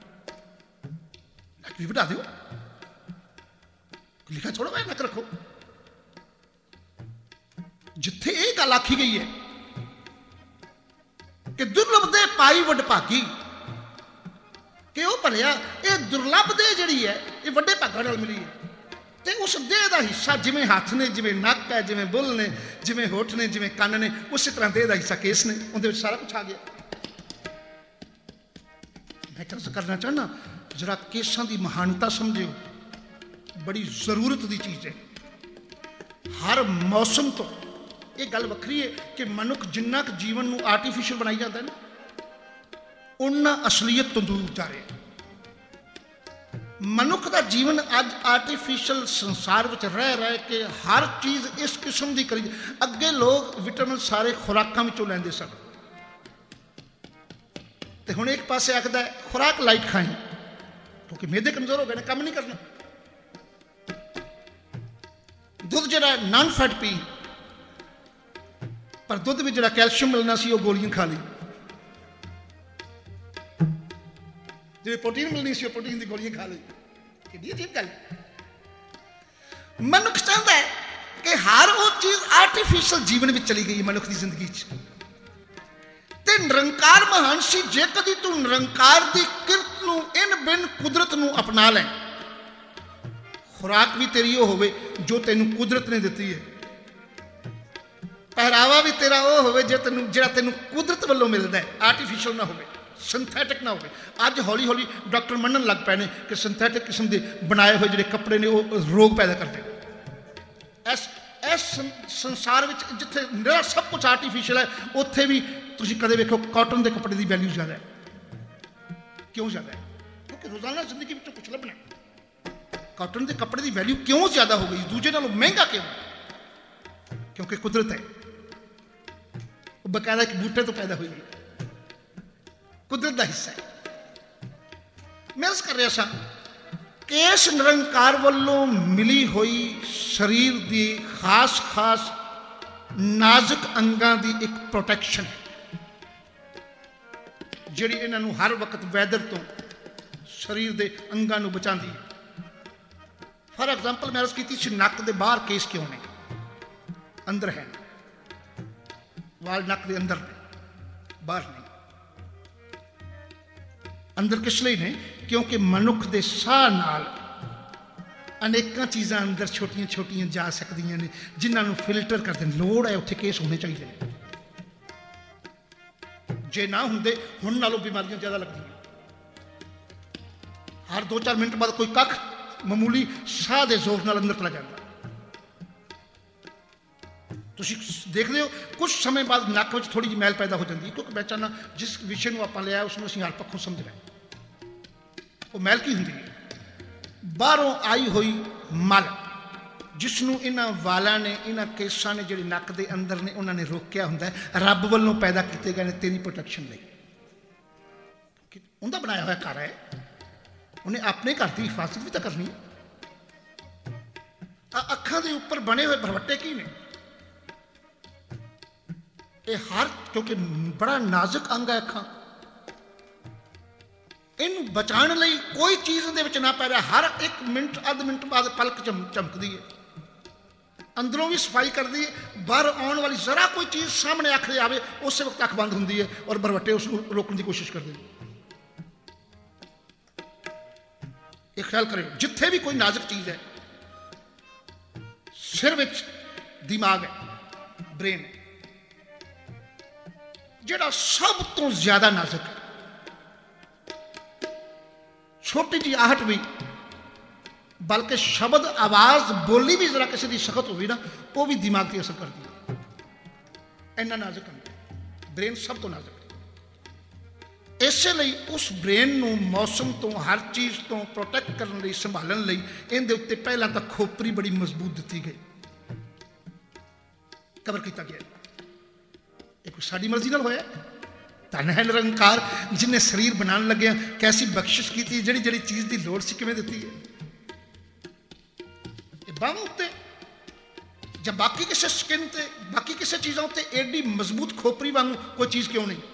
नक भी वधा दिओ, लिखा थोड़ा मैं नक रखो। जिथे ये गल आखी गई है कि दुर्लभ दे पाई वड भागी, कि वह भलिया ये दुर्लभ दे जिहड़ी है ये वड्डे भागां नाल मिली है। ते उस देह का हिस्सा जिवें हाथ ने, जिवें नक है, जिवें बुल ने, जिवें होठ ने, जिवें कन्न ने, उस तरह देह का हिस्सा केस ने, उहदे विच सारा कुछ आ गया। मैं अर्ज करना चाहना जरा केसां की महानता समझियो, बड़ी जरूरत की चीज़ है। हर मौसम तो ये गल वखरी है कि मनुख जिन्ना क जीवन नूं आर्टिफिशियल बनाई जाता है ना, उन्ना असलीयत तो दूर जा रहे। मनुख का जीवन अज आर्टिफिशियल संसार में रह रह के हर चीज़ इस किस्म की करी। अगे लोग विटामिन सारे खुराकों में लेंदे सन, ते हुण एक पासे आखदा है खुराक लाइट खाएं क्योंकि मेदे कमजोर हो गए, काम नहीं करना। दुध जरा नॉन फैट पी, पर दुध में जरा कैल्शियम मिलना सी वो गोलियां खा ली। जिवें प्रोटीन मिलनी सी प्रोटीन की गोलियां खा ली। कितनी अजीब गल। मनुख चाहता है कि हर वो चीज आर्टिफिशियल जीवन में चली गई मनुख की जिंदगी ते निरंकार महान सी। जे कदी तू निरंकार की किरत नूं इन बिन कुदरत नूं अपना लै, खुराक भी तेरी वो होवे जो तेनू कुदरत ने दी है, पहरावा भी तेरा वो होवे जो तेनू जिहड़ा तेनू कुदरत वालों मिलता है, आर्टिफिशियल ना होवे, सिंथैटिक ना होवे। अज हौली हौली डॉक्टर मनन लग पे ने कि सिंथैटिक किस्म के बनाए हुए जिहड़े कपड़े ने वो रोग पैदा करते। इस इस संसार में जिथे निरा सब कुछ आर्टिफिशियल है, उत्थे भी तुसीं कदे वेखो कॉटन के कपड़े की वैल्यू ज़्यादा है। क्यों ज़्यादा है? क्योंकि रोजाना जिंदगी में कुछ लभना। कॉटन के कपड़े की वैल्यू क्यों ज्यादा हो गई, दूजे नालों महंगा क्यों? क्योंकि कुदरत है, बकायदा एक बूटे तो पैदा हुई है। ਕੁਦਰਤ ਦਾ ਹਿੱਸਾ ਹੈ। ਮੈਂ ਅਰਜ਼ ਕਰ ਰਿਹਾ ਸਾਂ ਕਿ ਇਸ ਨਿਰੰਕਾਰ ਵੱਲੋਂ ਮਿਲੀ ਹੋਈ ਸਰੀਰ ਦੀ ਖਾਸ ਖਾਸ ਨਾਜ਼ੁਕ ਅੰਗਾਂ ਦੀ ਇੱਕ ਪ੍ਰੋਟੈਕਸ਼ਨ ਹੈ ਜਿਹੜੀ ਇਹਨਾਂ ਨੂੰ ਹਰ ਵਕਤ ਵੈਦਰ ਤੋਂ ਸਰੀਰ ਦੇ ਅੰਗਾਂ ਨੂੰ ਬਚਾਉਂਦੀ ਹੈ। ਫਾਰ ਐਗਜ਼ਾਮਪਲ ਮੈਂ ਅਰਜ਼ ਕੀਤੀ ਸੀ ਨੱਕ ਦੇ ਬਾਹਰ ਕੇਸ ਕਿਉਂ ਨੇ, ਅੰਦਰ ਹੈ, ਵਾਲ ਨੱਕ ਦੇ ਅੰਦਰ ਨੇ, ਬਾਹਰ ਨਹੀਂ। ਅੰਦਰ ਕਿਸ ਲਈ ਨੇ? ਕਿਉਂਕਿ ਮਨੁੱਖ ਦੇ ਸਾਹ ਨਾਲ ਅਨੇਕਾਂ ਚੀਜ਼ਾਂ ਅੰਦਰ ਛੋਟੀਆਂ ਛੋਟੀਆਂ ਜਾ ਸਕਦੀਆਂ ਨੇ ਜਿਨ੍ਹਾਂ ਨੂੰ ਫਿਲਟਰ ਕਰਦੇ ਨੇ। ਲੋੜ ਹੈ ਉੱਥੇ ਕੇਸ ਹੋਣੇ ਚਾਹੀਦੇ ਨੇ। ਜੇ ਨਾ ਹੁੰਦੇ ਹੁਣ ਨਾਲੋਂ ਬਿਮਾਰੀਆਂ ਜ਼ਿਆਦਾ ਲੱਗਦੀਆਂ। ਹਰ ਦੋ ਚਾਰ ਮਿੰਟ ਬਾਅਦ ਕੋਈ ਕੱਖ ਮਾਮੂਲੀ ਸਾਹ ਦੇ ਜ਼ੋਰ ਨਾਲ ਅੰਦਰ ਚਲਾ ਜਾਂਦਾ। ਤੁਸੀਂ ਦੇਖਦੇ ਹੋ ਕੁਝ ਸਮੇਂ ਬਾਅਦ ਨੱਕ ਵਿੱਚ ਥੋੜੀ ਜਿਹੀ ਮੈਲ ਪੈਦਾ ਹੋ ਜਾਂਦੀ ਹੈ ਕਿਉਂਕਿ ਪਹਿਚਾਨਾ ਜਿਸ ਵਿਸ਼ੇ ਨੂੰ ਆਪਾਂ ਲਿਆ ਉਸ ਨੂੰ ਅਸੀਂ ਹਰ ਪੱਖੋਂ ਸਮਝ ਰਹੇ। ਉਹ ਮੈਲ ਕੀ ਹੁੰਦੀ ਹੈ? ਬਾਹਰੋਂ ਆਈ ਹੋਈ ਮਲ ਜਿਸ ਨੂੰ ਇਹਨਾਂ ਵਾਲਾਂ ਨੇ, ਇਹਨਾਂ ਕੇਸਾਂ ਨੇ ਜਿਹੜੇ ਨੱਕ ਦੇ ਅੰਦਰ ਨੇ ਉਹਨਾਂ ਨੇ ਰੋਕਿਆ ਹੁੰਦਾ, ਰੱਬ ਵੱਲੋਂ ਪੈਦਾ ਕੀਤੇ ਗਏ ਨੇ ਤੇਰੀ ਪ੍ਰੋਟੈਕਸ਼ਨ ਲਈ। ਉਹਦਾ ਬਣਾਇਆ ਹੋਇਆ ਘਰ ਹੈ, ਉਹਨੇ ਆਪਣੇ ਘਰ ਦੀ ਹਿਫਾਜ਼ਤ ਵੀ ਤਾਂ ਕਰਨੀ ਹੈ। ਅੱਖਾਂ ਦੇ ਉੱਪਰ ਬਣੇ ਹੋਏ ਭਰਵੱਟੇ ਕੀ ਨੇ? ਇਹ ਹਰ ਕਿਉਂਕਿ ਬੜਾ ਨਾਜ਼ੁਕ ਅੰਗ ਹੈ ਅੱਖਾਂ, ਇਹਨੂੰ ਬਚਾਉਣ ਲਈ ਕੋਈ ਚੀਜ਼ ਦੇ ਵਿੱਚ ਨਾ ਪੈ ਰਿਹਾ। ਹਰ ਇੱਕ ਮਿੰਟ ਅੱਧ ਮਿੰਟ ਬਾਅਦ ਪਲਕ ਚਮ ਚਮਕਦੀ ਹੈ, ਅੰਦਰੋਂ ਵੀ ਸਫਾਈ ਕਰਦੀ ਹੈ। ਬਾਹਰ ਆਉਣ ਵਾਲੀ ਜ਼ਰਾ ਕੋਈ ਚੀਜ਼ ਸਾਹਮਣੇ ਅੱਖ ਦੇ ਆਵੇ ਉਸੇ ਵਕਤ ਅੱਖ ਬੰਦ ਹੁੰਦੀ ਹੈ ਔਰ ਭਰਵੱਟੇ ਉਸ ਨੂੰ ਰੋਕਣ ਦੀ ਕੋਸ਼ਿਸ਼ ਕਰਦੇ ਨੇ। ਇਹ ਖਿਆਲ ਕਰਿਓ ਜਿੱਥੇ ਵੀ ਕੋਈ ਨਾਜ਼ੁਕ ਚੀਜ਼ ਹੈ, ਸਿਰ ਵਿੱਚ ਦਿਮਾਗ ਹੈ, ਬ੍ਰੇਨ ਹੈ ਜਿਹੜਾ ਸਭ ਤੋਂ ਜ਼ਿਆਦਾ ਨਾਜ਼ੁਕ ਹੈ। ਛੋਟੀ ਜਿਹੀ ਆਹਟ ਵੀ, ਬਲਕਿ ਸ਼ਬਦ ਆਵਾਜ਼ ਬੋਲੀ ਵੀ ਜ਼ਰਾ ਕਿਸੇ ਦੀ ਸਖਤ ਹੋਵੇ ਨਾ ਉਹ ਵੀ ਦਿਮਾਗ ਤੇ ਅਸਰ ਕਰਦੀ ਹੈ। ਇੰਨਾ ਨਾਜ਼ੁਕ ਹੈ ਬ੍ਰੇਨ, ਸਭ ਤੋਂ ਨਾਜ਼ੁਕ ਹੈ। ਇਸੇ ਲਈ ਉਸ ਬ੍ਰੇਨ ਨੂੰ ਮੌਸਮ ਤੋਂ, ਹਰ ਚੀਜ਼ ਤੋਂ ਪ੍ਰੋਟੈਕਟ ਕਰਨ ਲਈ, ਸੰਭਾਲਣ ਲਈ ਇਹਦੇ ਉੱਤੇ ਪਹਿਲਾਂ ਤਾਂ ਖੋਪਰੀ ਬੜੀ ਮਜ਼ਬੂਤ ਦਿੱਤੀ ਗਈ, ਕਵਰ ਕੀਤਾ ਗਿਆ। ਇਹ ਕੋਈ ਸਾਡੀ ਮਰਜ਼ੀ ਨਾਲ ਹੋਇਆ? ਧੰਨ ਹੈ ਨਿਰੰਕਾਰ ਜਿਹਨੇ ਸਰੀਰ ਬਣਾਉਣ ਲੱਗਿਆ ਕੈਸੀ ਬਖਸ਼ਿਸ਼ ਕੀਤੀ, ਜਿਹੜੀ ਜਿਹੜੀ ਚੀਜ਼ ਦੀ ਲੋੜ ਸੀ ਕਿਵੇਂ ਦਿੱਤੀ ਹੈ। ਇਹ ਬਾਂਹ ਉੱਤੇ ਜਾਂ ਬਾਕੀ ਕਿਸੇ ਸਕਿਨ ਤੇ, ਬਾਕੀ ਕਿਸੇ ਚੀਜ਼ਾਂ ਉੱਤੇ ਐਡੀ ਮਜ਼ਬੂਤ ਖੋਪਰੀ ਵਾਂਗੂ ਕੋਈ ਚੀਜ਼ ਕਿਉਂ ਨਹੀਂ?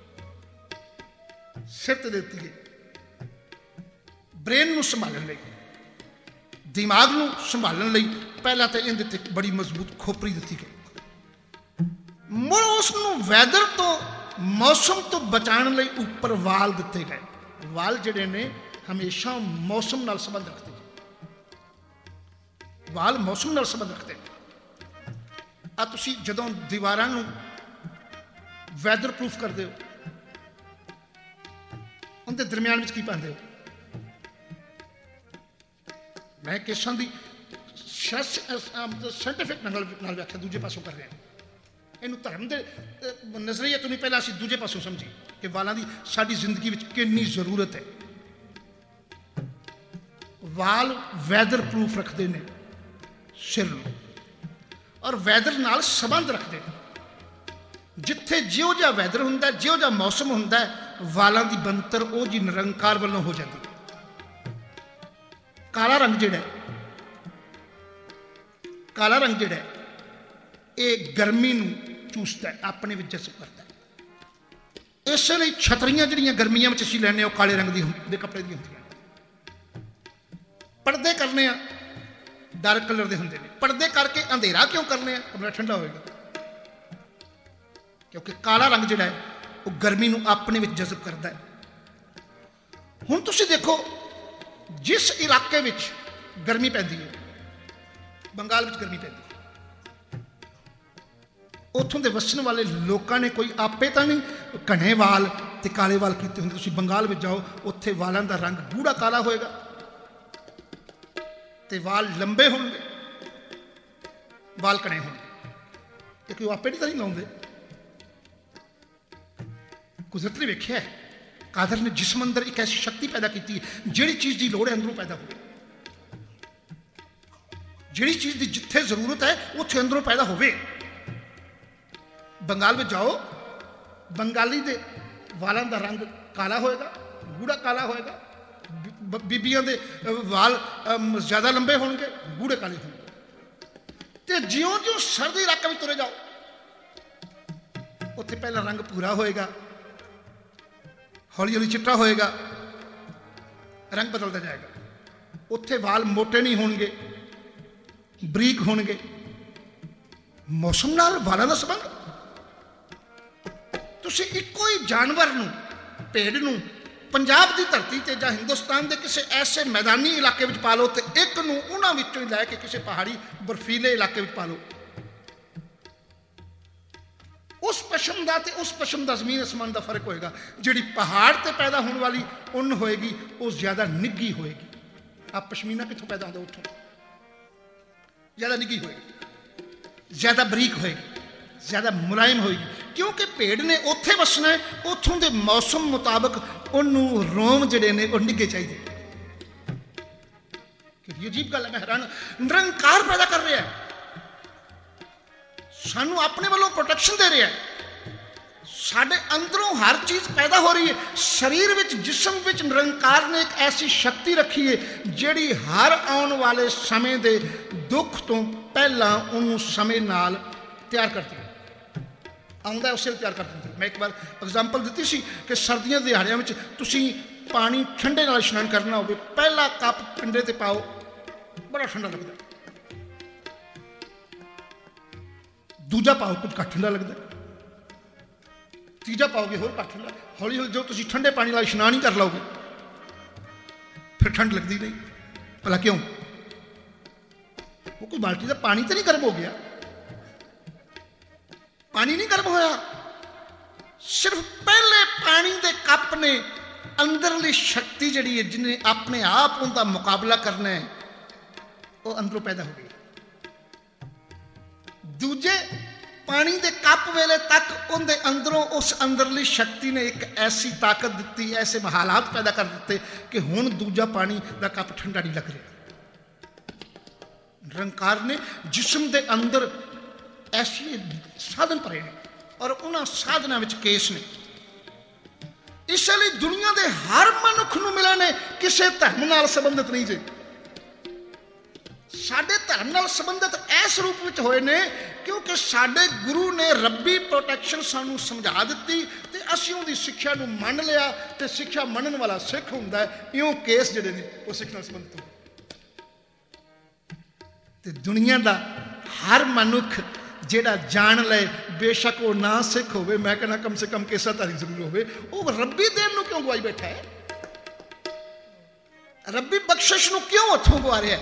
ਸਿਰ ਤੇ ਦਿੱਤੀ ਗਈ। ਬ੍ਰੇਨ ਨੂੰ ਸੰਭਾਲਣ ਲਈ, ਦਿਮਾਗ ਨੂੰ ਸੰਭਾਲਣ ਲਈ ਪਹਿਲਾਂ ਤਾਂ ਇਹਦੇ ਤੇ ਬੜੀ ਮਜ਼ਬੂਤ ਖੋਪਰੀ ਦਿੱਤੀ ਗਈ। ਮੁੜ ਉਸ ਨੂੰ ਵੈਦਰ ਤੋਂ, ਮੌਸਮ ਤੋਂ ਬਚਾਉਣ ਲਈ ਉੱਪਰ ਵਾਲ ਦਿੱਤੇ ਗਏ। ਵਾਲ ਜਿਹੜੇ ਨੇ ਹਮੇਸ਼ਾ ਮੌਸਮ ਨਾਲ ਸੰਬੰਧ ਰੱਖਦੇ ਨੇ। ਵਾਲ ਮੌਸਮ ਨਾਲ ਸੰਬੰਧ ਰੱਖਦੇ ਨੇ। ਆ ਤੁਸੀਂ ਜਦੋਂ ਦੀਵਾਰਾਂ ਨੂੰ ਵੈਦਰ ਪ੍ਰੂਫ ਕਰਦੇ ਹੋ ਉਹਦੇ ਦਰਮਿਆਨ ਵਿੱਚ ਕੀ ਪਾਉਂਦੇ ਹੋ? ਮੈਂ ਕੇਸਾਂ ਦੀ ਸਾਇੰਟੀਫਿਕ ਨਾਲ ਨਾਲ ਵਿਆਖਿਆ ਦੂਜੇ ਪਾਸੋਂ ਕਰ ਰਿਹਾ। ਇਹਨੂੰ ਧਰਮ ਦੇ ਨਜ਼ਰੀਏ ਤੋਂ ਨਹੀਂ, ਪਹਿਲਾਂ ਅਸੀਂ ਦੂਜੇ ਪਾਸੋਂ ਸਮਝੀ ਕਿ ਵਾਲਾਂ ਦੀ ਸਾਡੀ ਜ਼ਿੰਦਗੀ ਵਿੱਚ ਕਿੰਨੀ ਜ਼ਰੂਰਤ ਹੈ। ਵਾਲ ਵੈਦਰ ਪ੍ਰੂਫ ਰੱਖਦੇ ਨੇ ਸਿਰ ਨੂੰ ਔਰ ਵੈਦਰ ਨਾਲ ਸੰਬੰਧ ਰੱਖਦੇ ਨੇ। ਜਿੱਥੇ ਜਿਹੋ ਜਿਹਾ ਵੈਦਰ ਹੁੰਦਾ, ਜਿਹੋ ਜਿਹਾ ਮੌਸਮ ਹੁੰਦਾ, ਵਾਲਾਂ ਦੀ ਬਣਤਰ ਉਹ ਜੀ ਨਿਰੰਕਾਰ ਵੱਲੋਂ ਹੋ ਜਾਂਦੀ। ਕਾਲਾ ਰੰਗ ਜਿਹੜਾ ਕਾਲਾ ਰੰਗ ਜਿਹੜਾ ਇਹ ਗਰਮੀ ਨੂੰ ਚੂਸਦਾ, ਆਪਣੇ ਵਿੱਚ ਜਜ਼ਬ ਕਰਦਾ। ਇਸੇ ਲਈ ਛਤਰੀਆਂ ਜਿਹੜੀਆਂ ਗਰਮੀਆਂ ਵਿੱਚ ਅਸੀਂ ਲੈਂਦੇ ਹਾਂ ਉਹ ਕਾਲੇ ਰੰਗ ਦੀ ਦੇ ਕੱਪੜੇ ਦੀਆਂ ਹੁੰਦੀਆਂ। ਪਰਦੇ ਕਰਨੇ ਆ ਡਾਰਕ ਕਲਰ ਦੇ ਹੁੰਦੇ ਨੇ। ਪਰਦੇ ਕਰਕੇ ਅੰਧੇਰਾ ਕਿਉਂ ਕਰਨੇ ਆ? ਕਮਰਾ ਠੰਡਾ ਹੋਵੇਗਾ। ਕਿਉਂਕਿ ਕਾਲਾ ਰੰਗ ਜਿਹੜਾ ਹੈ ਉਹ ਗਰਮੀ ਨੂੰ ਆਪਣੇ ਵਿੱਚ ਜਜ਼ਬ ਕਰਦਾ ਹੈ। ਹੁਣ ਤੁਸੀਂ ਦੇਖੋ ਜਿਸ ਇਲਾਕੇ ਵਿੱਚ ਗਰਮੀ ਪੈਂਦੀ ਹੈ, ਬੰਗਾਲ ਵਿੱਚ ਗਰਮੀ ਪੈਂਦੀ ਹੈ, ਉੱਥੋਂ ਦੇ ਵਸਣ ਵਾਲੇ ਲੋਕਾਂ ਨੇ ਕੋਈ ਆਪੇ ਤਾਂ ਨਹੀਂ ਘਣੇ ਵਾਲ ਤੇ ਕਾਲੇ ਵਾਲ ਕੀਤੇ ਹੁੰਦੇ। ਤੁਸੀਂ ਬੰਗਾਲ ਵਿੱਚ ਜਾਓ, ਉੱਥੇ ਵਾਲਾਂ ਦਾ ਰੰਗ ਗੂੜਾ ਕਾਲਾ ਹੋਏਗਾ ਤੇ ਵਾਲ ਲੰਬੇ ਹੋਣਗੇ, ਵਾਲ ਘਣੇ ਹੋਣਗੇ। ਇਹ ਕੋਈ ਆਪੇ ਨਹੀਂ ਤਾਂ ਨਹੀਂ ਲਾਉਂਦੇ, ਕੁਦਰਤ ਨੇ ਵੇਖਿਆ। ਕਾਦਰ ਨੇ ਜਿਸਮ ਅੰਦਰ ਇੱਕ ਐਸੀ ਸ਼ਕਤੀ ਪੈਦਾ ਕੀਤੀ ਹੈ ਜਿਹੜੀ ਚੀਜ਼ ਦੀ ਲੋੜ ਹੈ ਅੰਦਰੋਂ ਪੈਦਾ ਹੋਵੇ, ਜਿਹੜੀ ਚੀਜ਼ ਦੀ ਜਿੱਥੇ ਜ਼ਰੂਰਤ ਹੈ ਉੱਥੇ ਅੰਦਰੋਂ ਪੈਦਾ ਹੋਵੇ। ਬੰਗਾਲ ਵਿੱਚ ਜਾਓ, ਬੰਗਾਲੀ ਦੇ ਵਾਲਾਂ ਦਾ ਰੰਗ ਕਾਲਾ ਹੋਏਗਾ, ਗੂੜਾ ਕਾਲਾ ਹੋਏਗਾ। ਬੀਬੀਆਂ ਦੇ ਵਾਲ ਜ਼ਿਆਦਾ ਲੰਬੇ ਹੋਣਗੇ, ਗੂੜੇ ਕਾਲੇ ਹੋਣਗੇ। ਤੇ ਜਿਉਂ ਜਿਉਂ ਸਰਦੀ ਇਲਾਕੇ ਵਿੱਚ ਤੁਰੇ ਜਾਓ, ਉੱਥੇ ਪਹਿਲਾਂ ਰੰਗ ਭੂਰਾ ਹੋਏਗਾ, ਹੌਲੀ ਹੌਲੀ ਚਿੱਟਾ ਹੋਏਗਾ, ਰੰਗ ਬਦਲਦਾ ਜਾਏਗਾ। ਉੱਥੇ ਵਾਲ ਮੋਟੇ ਨਹੀਂ ਹੋਣਗੇ, ਬਰੀਕ ਹੋਣਗੇ। ਮੌਸਮ ਨਾਲ ਵਾਲਾਂ ਦਾ ਸੰਬੰਧ। ਤੁਸੀਂ ਇੱਕੋ ਹੀ ਜਾਨਵਰ ਨੂੰ, ਭੇਡ ਨੂੰ ਪੰਜਾਬ ਦੀ ਧਰਤੀ ਤੇ ਜਾਂ ਹਿੰਦੁਸਤਾਨ ਦੇ ਕਿਸੇ ਐਸੇ ਮੈਦਾਨੀ ਇਲਾਕੇ ਵਿੱਚ ਪਾ ਲਓ ਤੇ ਇੱਕ ਨੂੰ ਉਹਨਾਂ ਵਿੱਚੋਂ ਹੀ ਲੈ ਕੇ ਕਿਸੇ ਪਹਾੜੀ ਬਰਫੀਲੇ ਇਲਾਕੇ ਵਿੱਚ ਪਾ ਲਓ, ਉਸ ਪਸ਼ਮ ਦਾ ਤੇ ਉਸ ਪਸ਼ਮ ਦਾ ਜ਼ਮੀਨ ਅਸਮਾਨ ਦਾ ਫਰਕ ਹੋਏਗਾ। ਜਿਹੜੀ ਪਹਾੜ ਤੇ ਪੈਦਾ ਹੋਣ ਵਾਲੀ ਉੱਨ ਹੋਏਗੀ ਉਹ ਜ਼ਿਆਦਾ ਨਿੱਘੀ ਹੋਏਗੀ। ਆ ਪਸ਼ਮੀਨਾ ਕਿੱਥੋਂ ਪੈਦਾ ਹੁੰਦਾ? ਉੱਥੋਂ ਜ਼ਿਆਦਾ ਨਿੱਘੀ ਹੋਏਗੀ, ਜ਼ਿਆਦਾ ਬਰੀਕ ਹੋਏਗੀ, ਜ਼ਿਆਦਾ ਮੁਲਾਇਮ ਹੋਏਗੀ, ਕਿਉਂਕਿ ਭੇਡ ਨੇ ਉੱਥੇ ਵਸਣਾ ਹੈ। ਉੱਥੋਂ ਦੇ ਮੌਸਮ ਮੁਤਾਬਕ ਉਹਨੂੰ ਰੋਮ ਜਿਹੜੇ ਨੇ ਉਹ ਨਿੱਘੇ ਚਾਹੀਦੇ। ਕਿਹੜੀ ਅਜੀਬ ਗੱਲ ਹੈ, ਮੈਂ ਹੈਰਾਨ। ਨਿਰੰਕਾਰ ਪੈਦਾ ਕਰ ਰਿਹਾ, ਸਾਨੂੰ ਆਪਣੇ ਵੱਲੋਂ ਪ੍ਰੋਟੈਕਸ਼ਨ ਦੇ ਰਿਹਾ। ਸਾਡੇ ਅੰਦਰੋਂ ਹਰ ਚੀਜ਼ ਪੈਦਾ ਹੋ ਰਹੀ ਹੈ। ਸਰੀਰ ਵਿੱਚ, ਜਿਸਮ ਵਿੱਚ ਨਿਰੰਕਾਰ ਨੇ ਇੱਕ ਐਸੀ ਸ਼ਕਤੀ ਰੱਖੀ ਹੈ ਜਿਹੜੀ ਹਰ ਆਉਣ ਵਾਲੇ ਸਮੇਂ ਦੇ ਦੁੱਖ ਤੋਂ ਪਹਿਲਾਂ ਉਹਨੂੰ ਸਮੇਂ ਨਾਲ ਤਿਆਰ ਕਰਦੀ ਹੈ। ਆਉਂਦਾ ਉਸੇ ਤਿਆਰ ਕਰ ਦਿੰਦੀ। ਮੈਂ ਇੱਕ ਵਾਰ ਐਗਜ਼ਾਮਪਲ ਦਿੱਤੀ ਸੀ ਕਿ ਸਰਦੀਆਂ ਦੇ ਦਿਹਾੜਿਆਂ ਵਿੱਚ ਤੁਸੀਂ ਪਾਣੀ ਠੰਡੇ ਨਾਲ ਇਸ਼ਨਾਨ ਕਰਨਾ ਹੋਵੇ, ਪਹਿਲਾ ਕੱਪ ਪਿੰਡੇ ਤੇ ਪਾਓ, ਬੜਾ ਠੰਡਾ ਲੱਗਦਾ। ਦੂਜਾ ਪਾਓ, ਕੁਝ ਘੱਟ ਠੰਡਾ ਲੱਗਦਾ। ਤੀਜਾ ਪਾਓਗੇ, ਹੋਰ ਘੱਟ ਠੰਡਾ। ਹੌਲੀ ਹੌਲੀ ਜਦੋਂ ਤੁਸੀਂ ਠੰਡੇ ਪਾਣੀ ਨਾਲ ਇਸ਼ਨਾਨ ਹੀ ਕਰ ਲਓਗੇ ਫਿਰ ਠੰਡ ਲੱਗਦੀ ਨਹੀਂ। ਭਲਾ ਕਿਉਂ? ਉਹ ਕੋਈ ਬਾਲਟੀ ਦਾ ਪਾਣੀ ਤਾਂ ਨਹੀਂ ਗਰਮ ਹੋ ਗਿਆ, ਪਾਣੀ ਨਹੀਂ ਗਰਮ ਹੋਇਆ। ਸਿਰਫ ਪਹਿਲੇ ਪਾਣੀ ਦੇ ਕੱਪ ਨੇ ਅੰਦਰਲੀ ਸ਼ਕਤੀ ਜਿਹੜੀ ਹੈ, ਜਿਹਨੇ ਆਪਣੇ ਆਪ ਉਹਦਾ ਮੁਕਾਬਲਾ ਕਰਨਾ ਹੈ, ਉਹ ਅੰਦਰੋਂ ਪੈਦਾ ਹੋ ਗਈ। ਦੂਜੇ ਪਾਣੀ ਦੇ ਕੱਪ ਵੇਲੇ ਤੱਕ ਉਹਦੇ ਅੰਦਰੋਂ ਉਸ ਅੰਦਰਲੀ ਸ਼ਕਤੀ ਨੇ ਇੱਕ ਐਸੀ ਤਾਕਤ ਦਿੱਤੀ, ਐਸੇ ਹਾਲਾਤ ਪੈਦਾ ਕਰ ਦਿੱਤੇ ਕਿ ਹੁਣ ਦੂਜਾ ਪਾਣੀ ਦਾ ਕੱਪ ਠੰਡਾ ਨਹੀਂ ਲੱਗ ਰਿਹਾ। ਨਿਰੰਕਾਰ ਨੇ ਜਿਸਮ ਦੇ ਅੰਦਰ ਐਸੇ ਸਾਧਨ ਭਰੇ ਨੇ ਔਰ ਉਹਨਾਂ ਸਾਧਨਾਂ ਵਿੱਚ ਕੇਸ ਨੇ। ਇਸ ਲਈ ਦੁਨੀਆ ਦੇ ਹਰ ਮਨੁੱਖ ਨੂੰ ਮਿਲੇ ਨੇ, ਕਿਸੇ ਧਰਮ ਨਾਲ ਸੰਬੰਧਿਤ ਨਹੀਂ ਜੇ। ਸਾਡੇ ਧਰਮ ਨਾਲ ਸੰਬੰਧਿਤ ਇਸ ਰੂਪ ਵਿੱਚ ਹੋਏ ਨੇ ਕਿਉਂਕਿ ਸਾਡੇ ਗੁਰੂ ਨੇ ਰੱਬੀ ਪ੍ਰੋਟੈਕਸ਼ਨ ਸਾਨੂੰ ਸਮਝਾ ਦਿੱਤੀ ਤੇ ਅਸੀਂ ਉਹਦੀ ਸਿੱਖਿਆ ਨੂੰ ਮੰਨ ਲਿਆ ਤੇ ਸਿੱਖਿਆ ਮੰਨਣ ਵਾਲਾ ਸਿੱਖ ਹੁੰਦਾ ਹੈ। ਇਉਂ ਕੇਸ ਜਿਹੜੇ ਨੇ ਉਹ ਸਿੱਖ ਨਾਲ ਸੰਬੰਧਿਤ ਹੋ। ਤੇ ਦੁਨੀਆ ਦਾ ਹਰ ਮਨੁੱਖ ਜਿਹੜਾ ਜਾਣ ਲਏ, ਬੇਸ਼ੱਕ ਉਹ ਨਾ ਸਿੱਖ ਹੋਵੇ, ਮੈਂ ਕਹਿੰਦਾ ਕਮ ਸੇ ਕਮ ਕੇਸਾਧਾਰੀ ਜ਼ਰੂਰ ਹੋਵੇ, ਉਹ ਰੱਬੀ ਦੇਣ ਨੂੰ ਕਿਉਂ ਗਵਾਈ ਬੈਠਾ ਹੈ? ਰੱਬੀ ਬਖਸ਼ਿਸ਼ ਨੂੰ ਕਿਉਂ ਹੱਥੋਂ ਗਵਾ ਰਿਹਾ?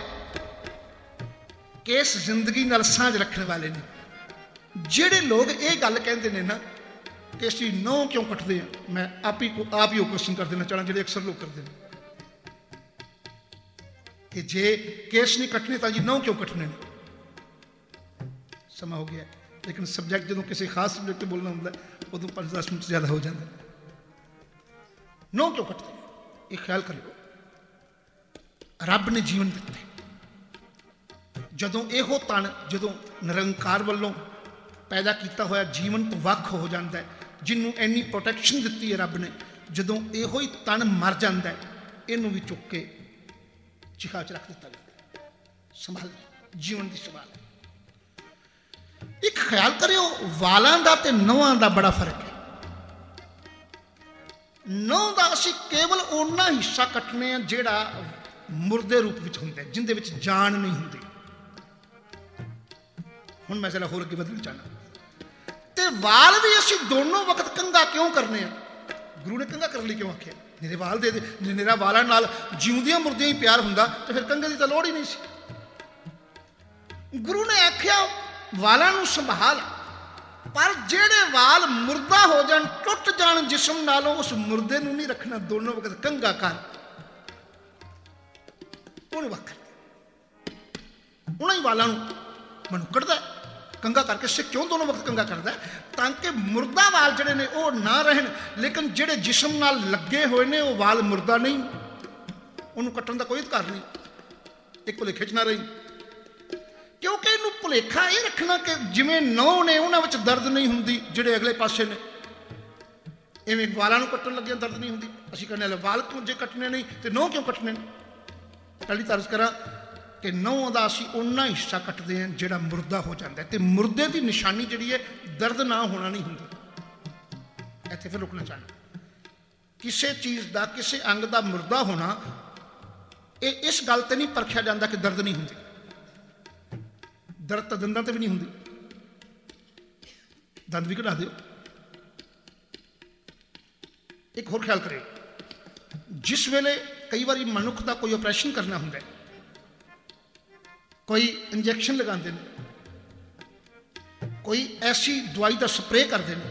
ਕੇਸ ਜ਼ਿੰਦਗੀ ਨਾਲ ਸਾਂਝ ਰੱਖਣ ਵਾਲੇ ਨੇ। ਜਿਹੜੇ ਲੋਕ ਇਹ ਗੱਲ ਕਹਿੰਦੇ ਨੇ ਨਾ ਕਿ ਅਸੀਂ ਨਹੁੰ ਕਿਉਂ ਕੱਟਦੇ ਹਾਂ, ਮੈਂ ਆਪ ਹੀ ਆਪ ਹੀ ਉਹ ਕੁਐਸਚਨ ਕਰ ਦੇਣਾ ਚਾਹਣਾ, ਜਿਹੜੇ ਅਕਸਰ ਲੋਕ ਕਰਦੇ ਨੇ ਕਿ ਜੇ ਕੇਸ ਨਹੀਂ ਕੱਟਣੇ ਤਾਂ ਜੀ ਨਹੁੰ ਕਿਉਂ ਕੱਟਣੇ ਨੇ? ਸਮਾਂ ਹੋ ਗਿਆ, ਲੇਕਿਨ ਸਬਜੈਕਟ ਜਦੋਂ ਕਿਸੇ ਖਾਸ ਸਬਜੈਕਟ 'ਤੇ ਬੋਲਣਾ ਹੁੰਦਾ ਉਦੋਂ ਪੰਜ ਦਸ ਮਿੰਟ ਜ਼ਿਆਦਾ ਹੋ ਜਾਂਦਾ। ਨਹੁੰ ਕਿਉਂ ਕੱਟਦੇ? ਇਹ ਖਿਆਲ ਕਰਿਓ, ਰੱਬ ਨੇ ਜੀਵਨ ਦਿੱਤੇ। ਜਦੋਂ ਇਹੋ ਤਨ, ਜਦੋਂ ਨਿਰੰਕਾਰ ਵੱਲੋਂ ਪੈਦਾ ਕੀਤਾ ਹੋਇਆ ਜੀਵਨ ਤੋਂ ਵੱਖ ਹੋ ਜਾਂਦਾ ਹੈ, ਜਿਹਨੂੰ ਇੰਨੀ ਪ੍ਰੋਟੈਕਸ਼ਨ ਦਿੱਤੀ ਹੈ ਰੱਬ ਨੇ, ਜਦੋਂ ਇਹੋ ਹੀ ਤਨ ਮਰ ਜਾਂਦਾ ਹੈ, ਇਹਨੂੰ ਵੀ ਚੁੱਕ ਕੇ ਚਿਖਾ 'ਚ ਰੱਖ ਦਿੱਤਾ ਜਾਂਦਾ। ਸੰਭਾਲ, ਜੀਵਨ ਦੀ ਸੰਭਾਲ। ਇੱਕ ਖਿਆਲ ਕਰਿਓ, ਵਾਲਾਂ ਦਾ ਤੇ ਨਹੁੰਾਂ ਦਾ ਬੜਾ ਫਰਕ ਹੈ। ਨਹੁੰ ਦਾ ਅਸੀਂ ਕੇਵਲ ਓਨਾ ਹਿੱਸਾ ਕੱਟਣੇ ਆ ਜਿਹੜਾ ਮੁਰਦੇ ਰੂਪ ਵਿੱਚ ਹੁੰਦਾ, ਜਿਹਦੇ ਵਿੱਚ ਜਾਨ ਨਹੀਂ ਹੁੰਦੀ। ਹੁਣ ਮੈਂ ਜ਼ਰਾ ਹੋਰ ਅੱਗੇ ਵਧਣਾ ਚਾਹਨਾ। ਤੇ ਵਾਲ ਵੀ ਅਸੀਂ ਦੋਨੋਂ ਵਕਤ ਕੰਘਾ ਕਿਉਂ ਕਰਨੇ ਆ? ਗੁਰੂ ਨੇ ਕੰਘਾ ਕਰਨ ਲਈ ਕਿਉਂ ਆਖਿਆ? ਮੇਰੇ ਵਾਲ ਦੇ ਦੇ ਮੇਰਾ ਵਾਲਾਂ ਨਾਲ ਜਿਉਂਦਿਆਂ ਮੁਰਦਿਆਂ ਹੀ ਪਿਆਰ ਹੁੰਦਾ ਤੇ ਫਿਰ ਕੰਘੇ ਦੀ ਤਾਂ ਲੋੜ ਹੀ ਨਹੀਂ ਸੀ। ਗੁਰੂ ਨੇ ਆਖਿਆ ਵਾਲਾਂ ਨੂੰ ਸੰਭਾਲ, ਪਰ ਜਿਹੜੇ ਵਾਲ ਮੁਰਦਾ ਹੋ ਜਾਣ, ਟੁੱਟ ਜਾਣ ਜਿਸਮ ਨਾਲੋਂ, ਉਸ ਮੁਰਦੇ ਨੂੰ ਨਹੀਂ ਰੱਖਣਾ। ਦੋਨੋਂ ਵਕਤ ਕੰਘਾ ਕਰ, ਉਹਨੂੰ ਵੱਖ ਉਹਨਾਂ ਹੀ ਵਾਲਾਂ ਨੂੰ ਮੈਨੂੰ ਕੱਢਦਾ ਕੰਘਾ ਕਰਕੇ। ਸਿੱਖ ਕਿਉਂ ਦੋਨੋਂ ਵਕਤ ਕੰਘਾ ਕਰਦਾ? ਤਾਂ ਕਿ ਮੁਰਦਾ ਵਾਲ ਜਿਹੜੇ ਨੇ ਉਹ ਨਾ ਰਹਿਣ, ਲੇਕਿਨ ਜਿਹੜੇ ਜਿਸਮ ਨਾਲ ਲੱਗੇ ਹੋਏ ਨੇ ਉਹ ਵਾਲ ਮੁਰਦਾ ਨਹੀਂ, ਉਹਨੂੰ ਕੱਟਣ ਦਾ ਕੋਈ ਅਧਿਕਾਰ ਨਹੀਂ। ਇੱਕ ਭੁਲੇਖੇ 'ਚ ਨਾ ਰਹੀ, ਕਿਉਂਕਿ ਇਹਨੂੰ ਭੁਲੇਖਾ ਇਹ ਰੱਖਣਾ ਕਿ ਜਿਵੇਂ ਨਹੁੰ ਨੇ ਉਹਨਾਂ ਵਿੱਚ ਦਰਦ ਨਹੀਂ ਹੁੰਦੀ, ਜਿਹੜੇ ਅਗਲੇ ਪਾਸੇ ਨੇ ਇਵੇਂ ਵਾਲਾਂ ਨੂੰ ਕੱਟਣ ਲੱਗਿਆ ਦਰਦ ਨਹੀਂ ਹੁੰਦੀ। ਅਸੀਂ ਕਹਿੰਦੇ ਹਾਂ ਵਾਲ ਕਿਉਂ ਜੇ ਕੱਟਣੇ ਨਹੀਂ ਤੇ ਨਹੁੰ ਕਿਉਂ ਕੱਟਣੇ ਨੇ? ਪਹਿਲੀ ਤਾਂ ਅਰਜ਼ ਕਰਾਂ ਕਿ ਨਹੁੰ ਦਾ ਅਸੀਂ ਓਨਾ ਹਿੱਸਾ ਕੱਟਦੇ ਹਾਂ ਜਿਹੜਾ ਮੁਰਦਾ ਹੋ ਜਾਂਦਾ, ਤੇ ਮੁਰਦੇ ਦੀ ਨਿਸ਼ਾਨੀ ਜਿਹੜੀ ਹੈ ਦਰਦ ਨਾ ਹੋਣਾ ਨਹੀਂ ਹੁੰਦੀ। ਇੱਥੇ ਫਿਰ ਰੁਕਣਾ ਚਾਹੁੰਦਾ, ਕਿਸੇ ਚੀਜ਼ ਦਾ, ਕਿਸੇ ਅੰਗ ਦਾ ਮੁਰਦਾ ਹੋਣਾ ਇਹ ਇਸ ਗੱਲ ਤੇ ਨਹੀਂ ਪਰਖਿਆ ਜਾਂਦਾ ਕਿ ਦਰਦ ਨਹੀਂ ਹੁੰਦੀ। ਦਰਦ ਤਾਂ ਦੰਦਾਂ ਤੇ ਵੀ ਨਹੀਂ ਹੁੰਦੀ, ਦੰਦ ਵੀ ਕਢਾ ਦਿਓ। ਇੱਕ ਹੋਰ ਖਿਆਲ ਕਰੇ, ਜਿਸ ਵੇਲੇ ਕਈ ਵਾਰੀ ਮਨੁੱਖ ਦਾ ਕੋਈ ਆਪਰੇਸ਼ਨ ਕਰਨਾ ਹੁੰਦਾ, ਕੋਈ ਇੰਜੈਕਸ਼ਨ ਲਗਾਉਂਦੇ ਨੇ, ਕੋਈ ਐਸੀ ਦਵਾਈ ਦਾ ਸਪਰੇਅ ਕਰਦੇ ਨੇ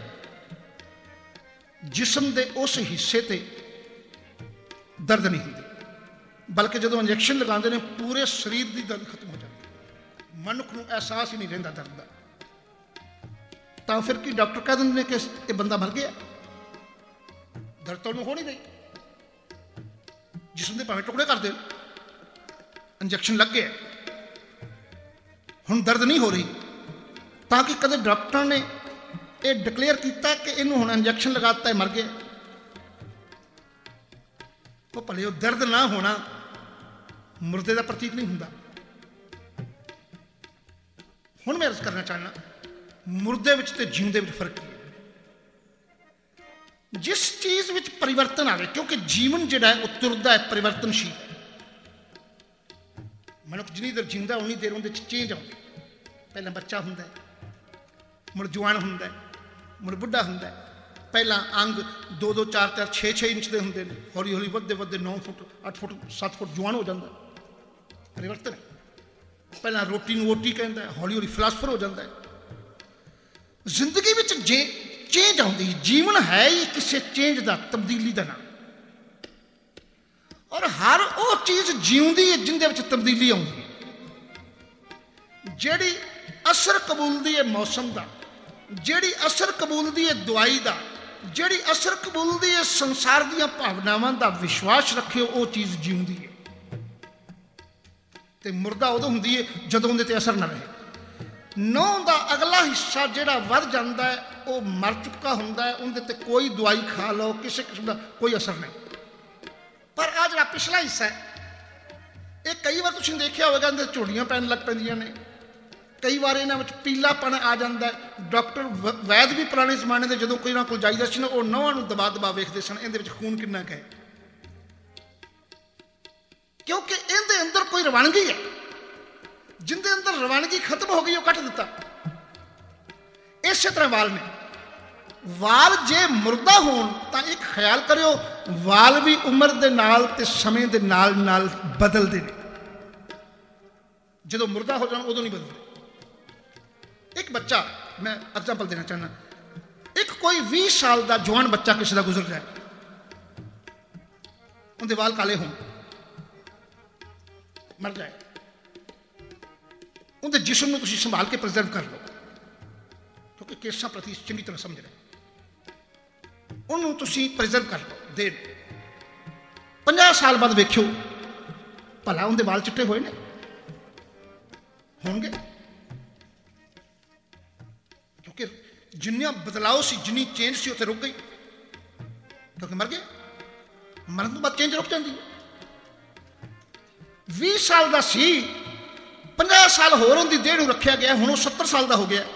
ਜਿਸਮ ਦੇ ਉਸ ਹਿੱਸੇ ਤੇ ਦਰਦ ਨਹੀਂ ਹੁੰਦੀ, ਬਲਕਿ ਜਦੋਂ ਇੰਜੈਕਸ਼ਨ ਲਗਾਉਂਦੇ ਨੇ ਪੂਰੇ ਸਰੀਰ ਦੀ ਦਰਦ ਖਤਮ ਹੋ ਜਾਂਦੀ, ਮਨੁੱਖ ਨੂੰ ਅਹਿਸਾਸ ਹੀ ਨਹੀਂ ਰਹਿੰਦਾ ਦਰਦ ਦਾ। ਤਾਂ ਫਿਰ ਕੀ ਡਾਕਟਰ ਕਹਿ ਦਿੰਦੇ ਨੇ ਕਿ ਇਹ ਬੰਦਾ ਮਰ ਗਿਆ, ਦਰਦ ਤਾਂ ਉਹਨੂੰ ਹੋ ਨਹੀਂ ਰਹੀ, ਜਿਸਮ ਦੇ ਭਾਵੇਂ ਟੁਕੜੇ ਕਰ ਦੇਣ, ਇੰਜੈਕਸ਼ਨ ਲੱਗ ਗਿਆ, ਹੁਣ ਦਰਦ ਨਹੀਂ ਹੋ ਰਹੀ। ਤਾਂ ਕਿ ਕਦੇ ਡਾਕਟਰਾਂ ਨੇ ਇਹ ਡਿਕਲੇਅਰ ਕੀਤਾ ਕਿ ਇਹਨੂੰ ਹੁਣ ਇੰਜੈਕਸ਼ਨ ਲਗਾਤਾ, ਮਰ ਗਿਆ। ਉਹ ਭਲੇ ਉਹ ਦਰਦ ਨਾ ਹੋਣਾ ਮੁਰਦੇ ਦਾ ਪ੍ਰਤੀਕ ਨਹੀਂ ਹੁੰਦਾ। ਹੁਣ ਮੈਂ ਅਰਜ਼ ਕਰਨਾ ਚਾਹੁੰਦਾ, ਮੁਰਦੇ ਵਿੱਚ ਤੇ ਜਿਉਂਦੇ ਵਿੱਚ ਫਰਕ ਕੀ ਹੈ? ਜਿਸ ਚੀਜ਼ ਵਿੱਚ ਪਰਿਵਰਤਨ ਆਵੇ, ਕਿਉਂਕਿ ਜੀਵਨ ਜਿਹੜਾ ਹੈ ਉਹ ਤੁਰਦਾ ਹੈ, ਪਰਿਵਰਤਨਸ਼ੀਲ ਹੈ। ਮਨੁੱਖ ਜਿੰਨੀ ਦੇਰ ਜਿਉਂਦਾ ਉਨੀ ਦੇਰ ਉਹਦੇ 'ਚ ਚੇਂਜ ਆਉਂਦਾ। ਪਹਿਲਾਂ ਬੱਚਾ ਹੁੰਦਾ, ਮੁੜ ਜਵਾਨ ਹੁੰਦਾ, ਮੁੜ ਬੁੱਢਾ ਹੁੰਦਾ। ਪਹਿਲਾਂ ਅੰਗ ਦੋ ਦੋ ਚਾਰ ਚਾਰ ਛੇ ਛੇ ਇੰਚ ਦੇ ਹੁੰਦੇ ਨੇ, ਹੌਲੀ ਹੌਲੀ ਵੱਧਦੇ ਵੱਧਦੇ ਨੌ ਫੁੱਟ ਅੱਠ ਫੁੱਟ ਸੱਤ ਫੁੱਟ ਜਵਾਨ ਹੋ ਜਾਂਦਾ, ਪਰਿਵਰਤਨ ਹੈ। ਪਹਿਲਾਂ ਰੋਟੀ ਨੂੰ ਓਟੀ ਕਹਿੰਦਾ, ਹੌਲੀ ਹੌਲੀ ਫਿਲਾਸਫਰ ਹੋ ਜਾਂਦਾ ਹੈ। ਜ਼ਿੰਦਗੀ ਵਿੱਚ ਜੇ ਚੇਂਜ ਆਉਂਦੀ, ਜੀਵਨ ਹੈ ਹੀ ਕਿਸੇ ਚੇਂਜ ਦਾ, ਤਬਦੀਲੀ ਦਾ ਨਾਮ। ਔਰ ਹਰ ਉਹ ਚੀਜ਼ ਜਿਉਂਦੀ ਹੈ ਜਿੰਦੇ ਵਿੱਚ ਤਬਦੀਲੀ ਆਉਂਦੀ ਹੈ, ਜਿਹੜੀ ਅਸਰ ਕਬੂਲਦੀ ਹੈ ਮੌਸਮ ਦਾ, ਜਿਹੜੀ ਅਸਰ ਕਬੂਲਦੀ ਹੈ ਦਵਾਈ ਦਾ, ਜਿਹੜੀ ਅਸਰ ਕਬੂਲਦੀ ਹੈ ਸੰਸਾਰ ਦੀਆਂ ਭਾਵਨਾਵਾਂ ਦਾ। ਵਿਸ਼ਵਾਸ ਰੱਖਿਓ ਉਹ ਚੀਜ਼ ਜਿਉਂਦੀ ਹੈ, ਤੇ ਮੁਰਦਾ ਉਦੋਂ ਹੁੰਦੀ ਹੈ ਜਦੋਂ ਉਹਦੇ ਤੇ ਅਸਰ ਨਾ ਰਹੇ। ਨਹੁੰ ਦਾ ਅਗਲਾ ਹਿੱਸਾ ਜਿਹੜਾ ਵੱਧ ਜਾਂਦਾ ਹੈ ਉਹ ਮਰ ਚੁੱਕਾ ਹੁੰਦਾ ਹੈ, ਉਹਦੇ ਤੇ ਕੋਈ ਦਵਾਈ ਖਾ ਲਓ, ਕਿਸੇ ਕਿਸਮ ਦਾ ਕੋਈ ਅਸਰ ਨਹੀਂ। ਪਰ ਆ ਜਿਹੜਾ ਪਿਛਲਾ ਹਿੱਸਾ ਹੈ, ਇਹ ਕਈ ਵਾਰ ਤੁਸੀਂ ਦੇਖਿਆ ਹੋਵੇਗਾ ਇਹਦੇ ਝੋੜੀਆਂ ਪੈਣ ਲੱਗ ਪੈਂਦੀਆਂ ਨੇ, ਕਈ ਵਾਰ ਇਹਨਾਂ ਵਿੱਚ ਪੀਲਾਪਣ ਆ ਜਾਂਦਾ ਹੈ। ਡਾਕਟਰ ਵੈਦ ਵੀ ਪੁਰਾਣੇ ਜ਼ਮਾਨੇ ਦੇ ਜਦੋਂ ਕੋਈ ਉਹਨਾਂ ਕੋਲ ਜਾਈਦਾ ਸੀ ਨਾ, ਉਹ ਨਹੁੰਾਂ ਨੂੰ ਦਬਾ ਦਬਾ ਵੇਖਦੇ ਸਨ ਇਹਦੇ ਵਿੱਚ ਖੂਨ ਕਿੰਨਾ ਕੁ ਹੈ, ਕਿਉਂਕਿ ਇਹਦੇ ਅੰਦਰ ਕੋਈ ਰਵਾਨਗੀ ਹੈ। ਜਿੰਦੇ ਅੰਦਰ ਰਵਾਨਗੀ ਖਤਮ ਹੋ ਗਈ ਉਹ ਕੱਟ ਦਿੱਤਾ। ਇਸੇ ਤਰ੍ਹਾਂ ਵਾਲ ਨੇ, ਵਾਲ ਜੇ ਮੁਰਦਾ ਹੋਣ ਤਾਂ ਇੱਕ ਖਿਆਲ ਕਰਿਓ, ਵਾਲ ਵੀ ਉਮਰ ਦੇ ਨਾਲ ਤੇ ਸਮੇਂ ਦੇ ਨਾਲ ਨਾਲ ਬਦਲਦੇ ਨੇ। ਜਦੋਂ ਮੁਰਦਾ ਹੋ ਜਾਣ ਉਦੋਂ ਨਹੀਂ ਬਦਲਦੇ। ਇੱਕ ਬੱਚਾ, ਮੈਂ ਐਗਜ਼ਾਮਪਲ ਦੇਣਾ ਚਾਹੁੰਦਾ, ਇੱਕ ਕੋਈ ਵੀਹ ਸਾਲ ਦਾ ਜਵਾਨ ਬੱਚਾ ਕਿਸੇ ਦਾ ਗੁਜ਼ਰ ਜਾਏ, ਉਹਦੇ ਵਾਲ ਕਾਲੇ ਹੋਣ, ਮਰ ਜਾਏ, ਉਹਦੇ ਜਿਸਮ ਨੂੰ ਤੁਸੀਂ ਸੰਭਾਲ ਕੇ ਪ੍ਰੀਜ਼ਰਵ ਕਰ ਲਓ, ਕਿਉਂਕਿ ਕੇਸਾਂ ਪ੍ਰਤੀ ਚੰਗੀ ਤਰ੍ਹਾਂ ਸਮਝ ਰਹੇ, ਉਹਨੂੰ ਤੁਸੀਂ ਪ੍ਰੀਜ਼ਰਵ ਕਰ ਲਓ। ਦੇ ਪੰਜਾਹ ਸਾਲ ਬਾਅਦ ਵੇਖਿਓ ਭਲਾ ਉਹਦੇ ਵਾਲ ਚਿੱਟੇ ਹੋਏ ਨੇ, ਹੋਣਗੇ, ਕਿਉਂਕਿ ਜਿੰਨਾ ਬਦਲਾਅ ਸੀ, ਜਿੰਨੀ ਚੇਂਜ ਸੀ ਉੱਥੇ ਰੁਕ ਗਈ, ਕਿਉਂਕਿ ਮਰ ਗਿਆ। ਮਰਨ ਤੋਂ ਬਾਅਦ ਚੇਂਜ ਰੁਕ ਜਾਂਦੀ ਹੈ। ਵੀਹ ਸਾਲ ਦਾ ਸੀ, ਪੰਜਾਹ ਸਾਲ ਹੋਰ ਉਹਦੀ ਦੇਹ ਨੂੰ ਰੱਖਿਆ ਗਿਆ, ਹੁਣ ਉਹ ਸੱਤਰ ਸਾਲ ਦਾ ਹੋ ਗਿਆ,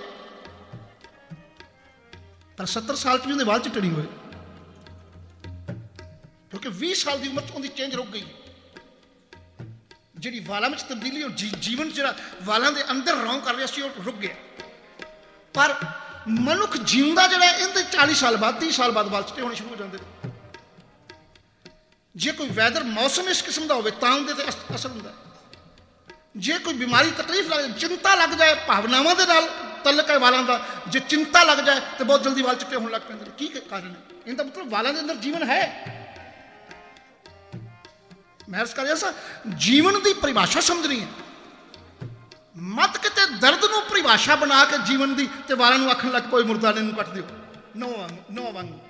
ਪਰ ਸੱਤਰ ਸਾਲ 'ਚ ਵੀ ਉਹਦੇ ਵਾਲ ਚਿੱਟੇ ਨਹੀਂ ਹੋਏ, ਕਿਉਂਕਿ ਵੀਹ ਸਾਲ ਦੀ ਉਮਰ 'ਚ ਉਹਦੀ ਚੇਂਜ ਰੁਕ ਗਈ। ਜਿਹੜੀ ਵਾਲਾਂ ਵਿੱਚ ਤਬਦੀਲੀ, ਉਹ ਜੀਵਨ ਜਿਹੜਾ ਵਾਲਾਂ ਦੇ ਅੰਦਰ ਰੌਂ ਕਰ ਰਿਹਾ ਸੀ ਉਹ ਰੁਕ ਗਿਆ। ਪਰ ਮਨੁੱਖ ਜਿਉਂਦਾ ਜਿਹੜਾ, ਇਹਦੇ ਚਾਲੀ ਸਾਲ ਬਾਅਦ, ਤੀਹ ਸਾਲ ਬਾਅਦ ਵਾਲ ਚਿੱਟੇ ਹੋਣੇ ਸ਼ੁਰੂ ਹੋ ਜਾਂਦੇ ਨੇ। ਜੇ ਕੋਈ ਵੈਦਰ ਮੌਸਮ ਇਸ ਕਿਸਮ ਦਾ ਹੋਵੇ ਤਾਂ ਉਹਦੇ ਤੇ ਅਸਰ ਹੁੰਦਾ। ਜੇ ਕੋਈ ਬਿਮਾਰੀ ਤਕਲੀਫ ਲੱਗ ਜਾਏ, ਚਿੰਤਾ ਲੱਗ ਜਾਏ, ਭਾਵਨਾਵਾਂ ਦੇ ਨਾਲ ਤਲਕ ਹੈ ਵਾਲਾਂ ਦਾ, ਜੇ ਚਿੰਤਾ ਲੱਗ ਜਾਏ ਤਾਂ ਬਹੁਤ ਜਲਦੀ ਵਾਲ ਚਿੱਟੇ ਹੋਣ ਲੱਗ ਪੈਂਦੇ ਨੇ। ਕੀ ਕਾਰਨ ਹੈ? ਇਹਦਾ ਮਤਲਬ ਵਾਲਾਂ ਦੇ ਅੰਦਰ ਜੀਵਨ ਹੈ। ਮੈਂ ਅਰਜ਼ ਕਰ ਰਿਹਾ ਸਾਂ, ਜੀਵਨ ਦੀ ਪਰਿਭਾਸ਼ਾ ਸਮਝਣੀ ਹੈ, ਮਤ ਕਿਤੇ ਦਰਦ ਨੂੰ ਪਰਿਭਾਸ਼ਾ ਬਣਾ ਕੇ ਜੀਵਨ ਦੀ ਤੇ ਵਾਲਾਂ ਨੂੰ ਆਖਣ ਲੱਗ ਪਏ ਮੁਰਦਾਨੇ ਨੂੰ ਕੱਟ ਦਿਓ, ਨਹੁੰ ਨਹੁੰ ਵਾਂਗੂ।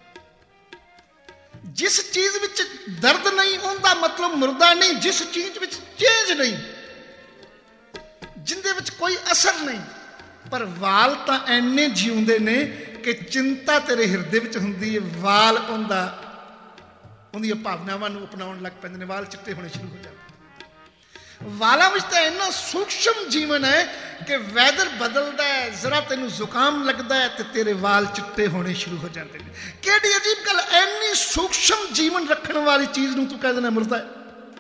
ਜਿਸ ਚੀਜ਼ ਵਿੱਚ ਦਰਦ ਨਹੀਂ ਉਹਦਾ ਮਤਲਬ ਮੁਰਦਾ ਨਹੀਂ, ਜਿਸ ਚੀਜ਼ ਵਿੱਚ ਚੇਂਜ ਨਹੀਂ, ਜਿੰਦੇ ਵਿੱਚ ਕੋਈ ਅਸਰ ਨਹੀਂ। ਪਰ ਵਾਲ ਤਾਂ ਐਨੇ ਜਿਉਂਦੇ ਨੇ ਕਿ ਚਿੰਤਾ ਤੇਰੇ ਹਿਰਦੇ ਵਿੱਚ ਹੁੰਦੀ ਹੈ, ਵਾਲ ਉਹਦਾ ਉਹਦੀਆਂ ਭਾਵਨਾਵਾਂ ਨੂੰ ਅਪਣਾਉਣ ਲੱਗ ਪੈਂਦੇ ਨੇ, ਵਾਲ ਚਿੱਟੇ ਹੋਣੇ ਸ਼ੁਰੂ ਹੋ ਜਾਂਦੇ। ਵਾਲਾਂ ਵਿੱਚ ਤਾਂ ਇੰਨਾ ਸੂਖਸ਼ਮ ਜੀਵਨ ਹੈ ਕਿ ਵੈਦਰ ਬਦਲਦਾ ਹੈ, ਜ਼ਰਾ ਤੈਨੂੰ ਜ਼ੁਕਾਮ ਲੱਗਦਾ ਹੈ ਤੇ ਤੇਰੇ ਵਾਲ ਚਿੱਟੇ ਹੋਣੇ ਸ਼ੁਰੂ ਹੋ ਜਾਂਦੇ ਨੇ। ਕਿਹੜੀ ਅਜੀਬ ਗੱਲ, ਇੰਨੀ ਸੂਖਸ਼ਮ ਜੀਵਨ ਰੱਖਣ ਵਾਲੀ ਚੀਜ਼ ਨੂੰ ਤੂੰ ਕਹਿ ਦੇਣਾ ਮੁਰਦਾ ਹੈ।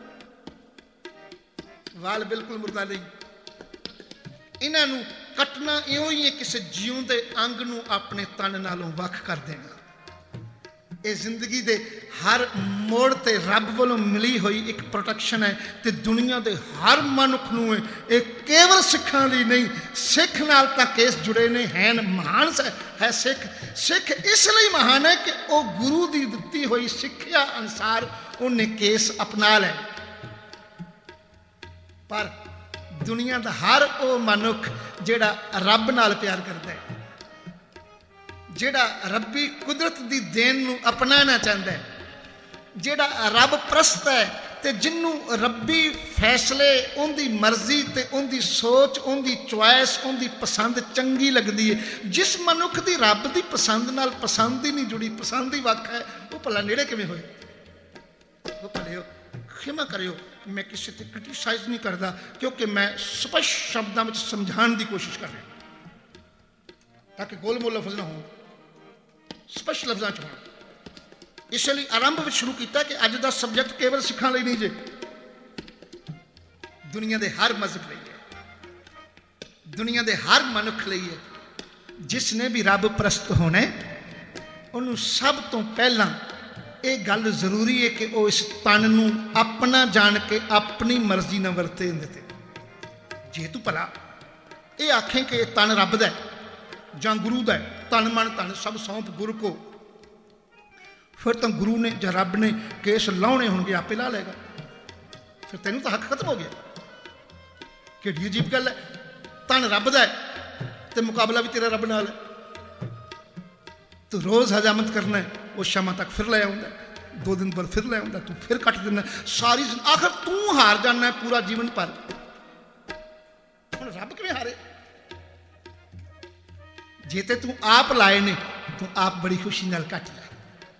ਵਾਲ ਬਿਲਕੁਲ ਮੁਰਦਾ ਨਹੀਂ, ਇਹਨਾਂ ਨੂੰ ਕੱਟਣਾ ਇਉਂ ਹੀ ਹੈ ਕਿਸੇ ਜਿਉਂਦੇ ਅੰਗ ਨੂੰ ਆਪਣੇ ਤਨ ਨਾਲੋਂ ਵੱਖ ਕਰ ਦੇਣਾ। ਇਹ ਜ਼ਿੰਦਗੀ ਦੇ ਹਰ ਮੋੜ ਤੇ ਰੱਬ ਵੱਲੋਂ ਮਿਲੀ ਹੋਈ ਇੱਕ ਪ੍ਰੋਟੈਕਸ਼ਨ ਹੈ ਤੇ ਦੁਨੀਆ ਦੇ ਹਰ ਮਨੁੱਖ ਨੂੰ ਇਹ ਕੇਵਲ ਸਿੱਖਾਂ ਲਈ ਨਹੀਂ, ਸਿੱਖ ਨਾਲ ਤਾਂ ਕੇਸ ਜੁੜੇ ਨੇ, ਹੈ ਮਹਾਨ ਹੈ ਸਿੱਖ। ਸਿੱਖ ਇਸ ਲਈ ਮਹਾਨ ਹੈ ਕਿ ਉਹ ਗੁਰੂ ਦੀ ਦਿੱਤੀ ਹੋਈ ਸਿੱਖਿਆ ਅਨੁਸਾਰ ਉਹਨੇ ਕੇਸ ਅਪਣਾ ਲਏ। ਪਰ ਦੁਨੀਆ ਦਾ ਹਰ ਉਹ ਮਨੁੱਖ ਜਿਹੜਾ ਰੱਬ ਨਾਲ ਪਿਆਰ ਕਰਦਾ ਹੈ, ਜਿਹੜਾ ਰੱਬੀ ਕੁਦਰਤ ਦੀ ਦੇਣ ਨੂੰ ਅਪਣਾਉਣਾ ਚਾਹੁੰਦਾ ਹੈ, ਜਿਹੜਾ ਰੱਬ ਪ੍ਰਸਤ ਹੈ ਤੇ ਜਿਹਨੂੰ ਰੱਬੀ ਫੈਸਲੇ, ਉਹਦੀ ਮਰਜ਼ੀ ਤੇ ਉਹਦੀ ਸੋਚ, ਉਹਦੀ ਚੁਆਇਸ, ਉਹਦੀ ਪਸੰਦ ਚੰਗੀ ਲੱਗਦੀ ਹੈ, ਜਿਸ ਮਨੁੱਖ ਦੀ ਰੱਬ ਦੀ ਪਸੰਦ ਨਾਲ ਪਸੰਦ ਹੀ ਨਹੀਂ ਜੁੜੀ, ਪਸੰਦ ਹੀ ਵੱਖ ਹੈ, ਉਹ ਭਲਾ ਨੇੜੇ ਕਿਵੇਂ ਹੋਏ? ਉਹ ਭਲਿਓ ਖਿਮਾ ਕਰਿਓ, ਮੈਂ ਕਿਸੇ ਤੇ ਕ੍ਰਿਟੀਸਾਈਜ਼ ਨਹੀਂ ਕਰਦਾ, ਕਿਉਂਕਿ ਮੈਂ ਸਪਸ਼ਟ ਸ਼ਬਦਾਂ ਵਿੱਚ ਸਮਝਾਉਣ ਦੀ ਕੋਸ਼ਿਸ਼ ਕਰ ਰਿਹਾ ਤਾਂ ਕਿ ਗੋਲ-ਮੋਲ ਲਫ਼ਜ਼ ਨਾ ਹੋਣ, ਸਪਸ਼ਟ ਲਫ਼ਜ਼ਾਂ 'ਚ ਹੋਣ। ਇਸ ਲਈ ਆਰੰਭ ਵਿੱਚ ਸ਼ੁਰੂ ਕੀਤਾ ਕਿ ਅੱਜ ਦਾ ਸਬਜੈਕਟ ਕੇਵਲ ਸਿੱਖਾਂ ਲਈ ਨਹੀਂ ਜੇ, ਦੁਨੀਆ ਦੇ ਹਰ ਮਜ਼ਹਬ ਲਈ ਹੈ, ਦੁਨੀਆ ਦੇ ਹਰ ਮਨੁੱਖ ਲਈ ਹੈ। ਜਿਸ ਨੇ ਵੀ ਰੱਬ ਪ੍ਰਸਤ ਹੋਣਾ ਉਹਨੂੰ ਸਭ ਤੋਂ ਪਹਿਲਾਂ ਇਹ ਗੱਲ ਜ਼ਰੂਰੀ ਹੈ ਕਿ ਉਹ ਇਸ ਤਨ ਨੂੰ ਆਪਣਾ ਜਾਣ ਕੇ ਆਪਣੀ ਮਰਜ਼ੀ ਨਾਲ ਵਰਤੇ। ਹੁੰਦੇ ਤੇ ਜੇ ਤੂੰ ਭਲਾ ਇਹ ਆਖੇ ਕਿ ਇਹ ਤਨ ਰੱਬ ਦਾ ਜਾਂ ਗੁਰੂ ਦਾ, ਤਨ ਮਨ ਧਨ ਸਭ ਸੌਂਪ ਗੁਰੂ ਕੋ, ਫਿਰ ਤਾਂ ਗੁਰੂ ਨੇ ਜਾਂ ਰੱਬ ਨੇ ਕੇਸ ਲਾਉਣੇ ਹੋਣਗੇ, ਆਪੇ ਲਾ ਲਏਗਾ, ਫਿਰ ਤੈਨੂੰ ਤਾਂ ਹੱਕ ਖਤਮ ਹੋ ਗਿਆ। ਕਿਹੜੀ ਅਜੀਬ ਗੱਲ ਹੈ, ਤਨ ਰੱਬ ਦਾ ਹੈ ਤੇ ਮੁਕਾਬਲਾ ਵੀ ਤੇਰਾ ਰੱਬ ਨਾਲ ਹੈ। ਤੂੰ ਰੋਜ਼ ਹਜਾਮਤ ਕਰਨਾ ਹੈ, ਉਹ ਸ਼ਾਮਾਂ ਤੱਕ ਫਿਰ ਲੈ ਆਉਂਦਾ, ਦੋ ਦਿਨ ਬਾਅਦ ਫਿਰ ਲੈ ਆਉਂਦਾ, ਤੂੰ ਫਿਰ ਕੱਟ ਦਿੰਦਾ, ਸਾਰੀ ਆਖਰ ਤੂੰ ਹਾਰ ਜਾਣਾ ਪੂਰਾ ਜੀਵਨ ਭਰ। ਹੁਣ ਰੱਬ ਕਿਵੇਂ ਹਾਰੇ? ਜੇ ਤੇ ਤੂੰ ਆਪ ਲਾਏ ਨੇ ਤੂੰ ਆਪ ਬੜੀ ਖੁਸ਼ੀ ਨਾਲ ਕੱਟ ਲੈ,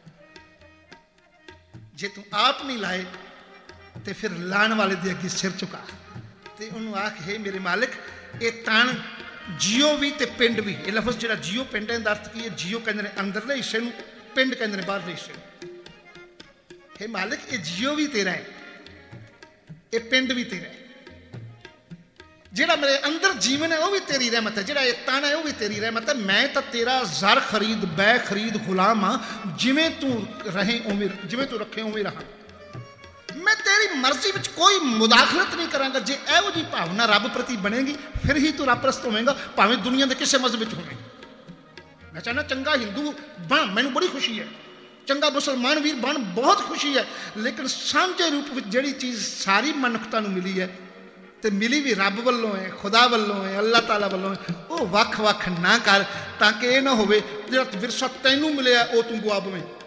ਜੇ ਤੂੰ ਆਪ ਨਹੀਂ ਲਾਏ ਤੇ ਫਿਰ ਲਾਣ ਵਾਲੇ ਦੇ ਅੱਗੇ ਸਿਰ ਝੁਕਾ ਤੇ ਉਹਨੂੰ ਆਖ, ਹੈ ਮੇਰੇ ਮਾਲਿਕ ਇਹ ਤਣ ਜੀਓ ਵੀ ਤੇ ਪਿੰਡ ਵੀ। ਇਹ ਲਫ਼ਜ਼ ਜਿਹੜਾ ਜੀਓ ਪਿੰਡ ਦਾ ਅਰਥ ਕੀ ਹੈ? ਜੀਓ ਕਹਿੰਦੇ ਨੇ ਅੰਦਰਲੇ ਹਿੱਸੇ ਨੂੰ, ਪਿੰਡ ਕਹਿੰਦੇ ਨੇ ਬਾਹਰਲੇ ਹਿੱਸੇ ਨੂੰ। ਹੈ ਮਾਲਿਕ ਇਹ ਜੀਓ ਵੀ ਤੇਰਾ ਹੈ, ਇਹ ਪਿੰਡ ਵੀ ਤੇਰਾ ਹੈ, ਜਿਹੜਾ ਮੇਰੇ ਅੰਦਰ ਜੀਵਨ ਹੈ ਉਹ ਵੀ ਤੇਰੀ ਰਹਿਮਤ ਹੈ, ਜਿਹੜਾ ਇਹ ਤਨ ਹੈ ਉਹ ਵੀ ਤੇਰੀ ਰਹਿਮਤ ਹੈ। ਮੈਂ ਤਾਂ ਤੇਰਾ ਜ਼ਰ ਖਰੀਦ ਬੈ ਖਰੀਦ ਗੁਲਾਮ ਹਾਂ, ਜਿਵੇਂ ਤੂੰ ਰਹੇ ਉਵੇਂ, ਜਿਵੇਂ ਤੂੰ ਰੱਖੇ ਉਵੇਂ ਰਹਾਂ। ਮੈਂ ਤੇਰੀ ਮਰਜ਼ੀ ਵਿੱਚ ਕੋਈ ਮੁਦਾਖਲਤ ਨਹੀਂ ਕਰਾਂਗਾ। ਜੇ ਇਹੋ ਜਿਹੀ ਭਾਵਨਾ ਰੱਬ ਪ੍ਰਤੀ ਬਣੇਗੀ ਫਿਰ ਹੀ ਤੂੰ ਰੱਬ ਪ੍ਰਸਤ ਹੋਵੇਂਗਾ, ਭਾਵੇਂ ਦੁਨੀਆ ਦੇ ਕਿਸੇ ਮਜ਼ਹਬ ਵਿੱਚ ਹੋਵੇ। ਮੈਂ ਚਾਹੁੰਦਾ ਚੰਗਾ ਹਿੰਦੂ ਬਣ, ਮੈਨੂੰ ਬੜੀ ਖੁਸ਼ੀ ਹੈ, ਚੰਗਾ ਮੁਸਲਮਾਨ ਵੀਰ ਬਣ, ਬਹੁਤ ਖੁਸ਼ੀ ਹੈ, ਲੇਕਿਨ ਸਾਂਝੇ ਰੂਪ ਵਿੱਚ ਜਿਹੜੀ ਚੀਜ਼ ਸਾਰੀ ਮਨੁੱਖਤਾ ਨੂੰ ਮਿਲੀ ਹੈ ਤੇ ਮਿਲੀ ਵੀ ਰੱਬ ਵੱਲੋਂ ਹੈ, ਖੁਦਾ ਵੱਲੋਂ ਹੈ, ਅੱਲਾਹ ਤਾਲਾ ਵੱਲੋਂ ਹੈ, ਉਹ ਵੱਖ ਵੱਖ ਨਾ ਕਰ, ਤਾਂ ਕਿ ਇਹ ਨਾ ਹੋਵੇ ਜਿਹੜਾ ਵਿਰਸਾ ਤੈਨੂੰ ਮਿਲਿਆ ਉਹ ਤੂੰ ਗੁਆ ਬਵੇਂ।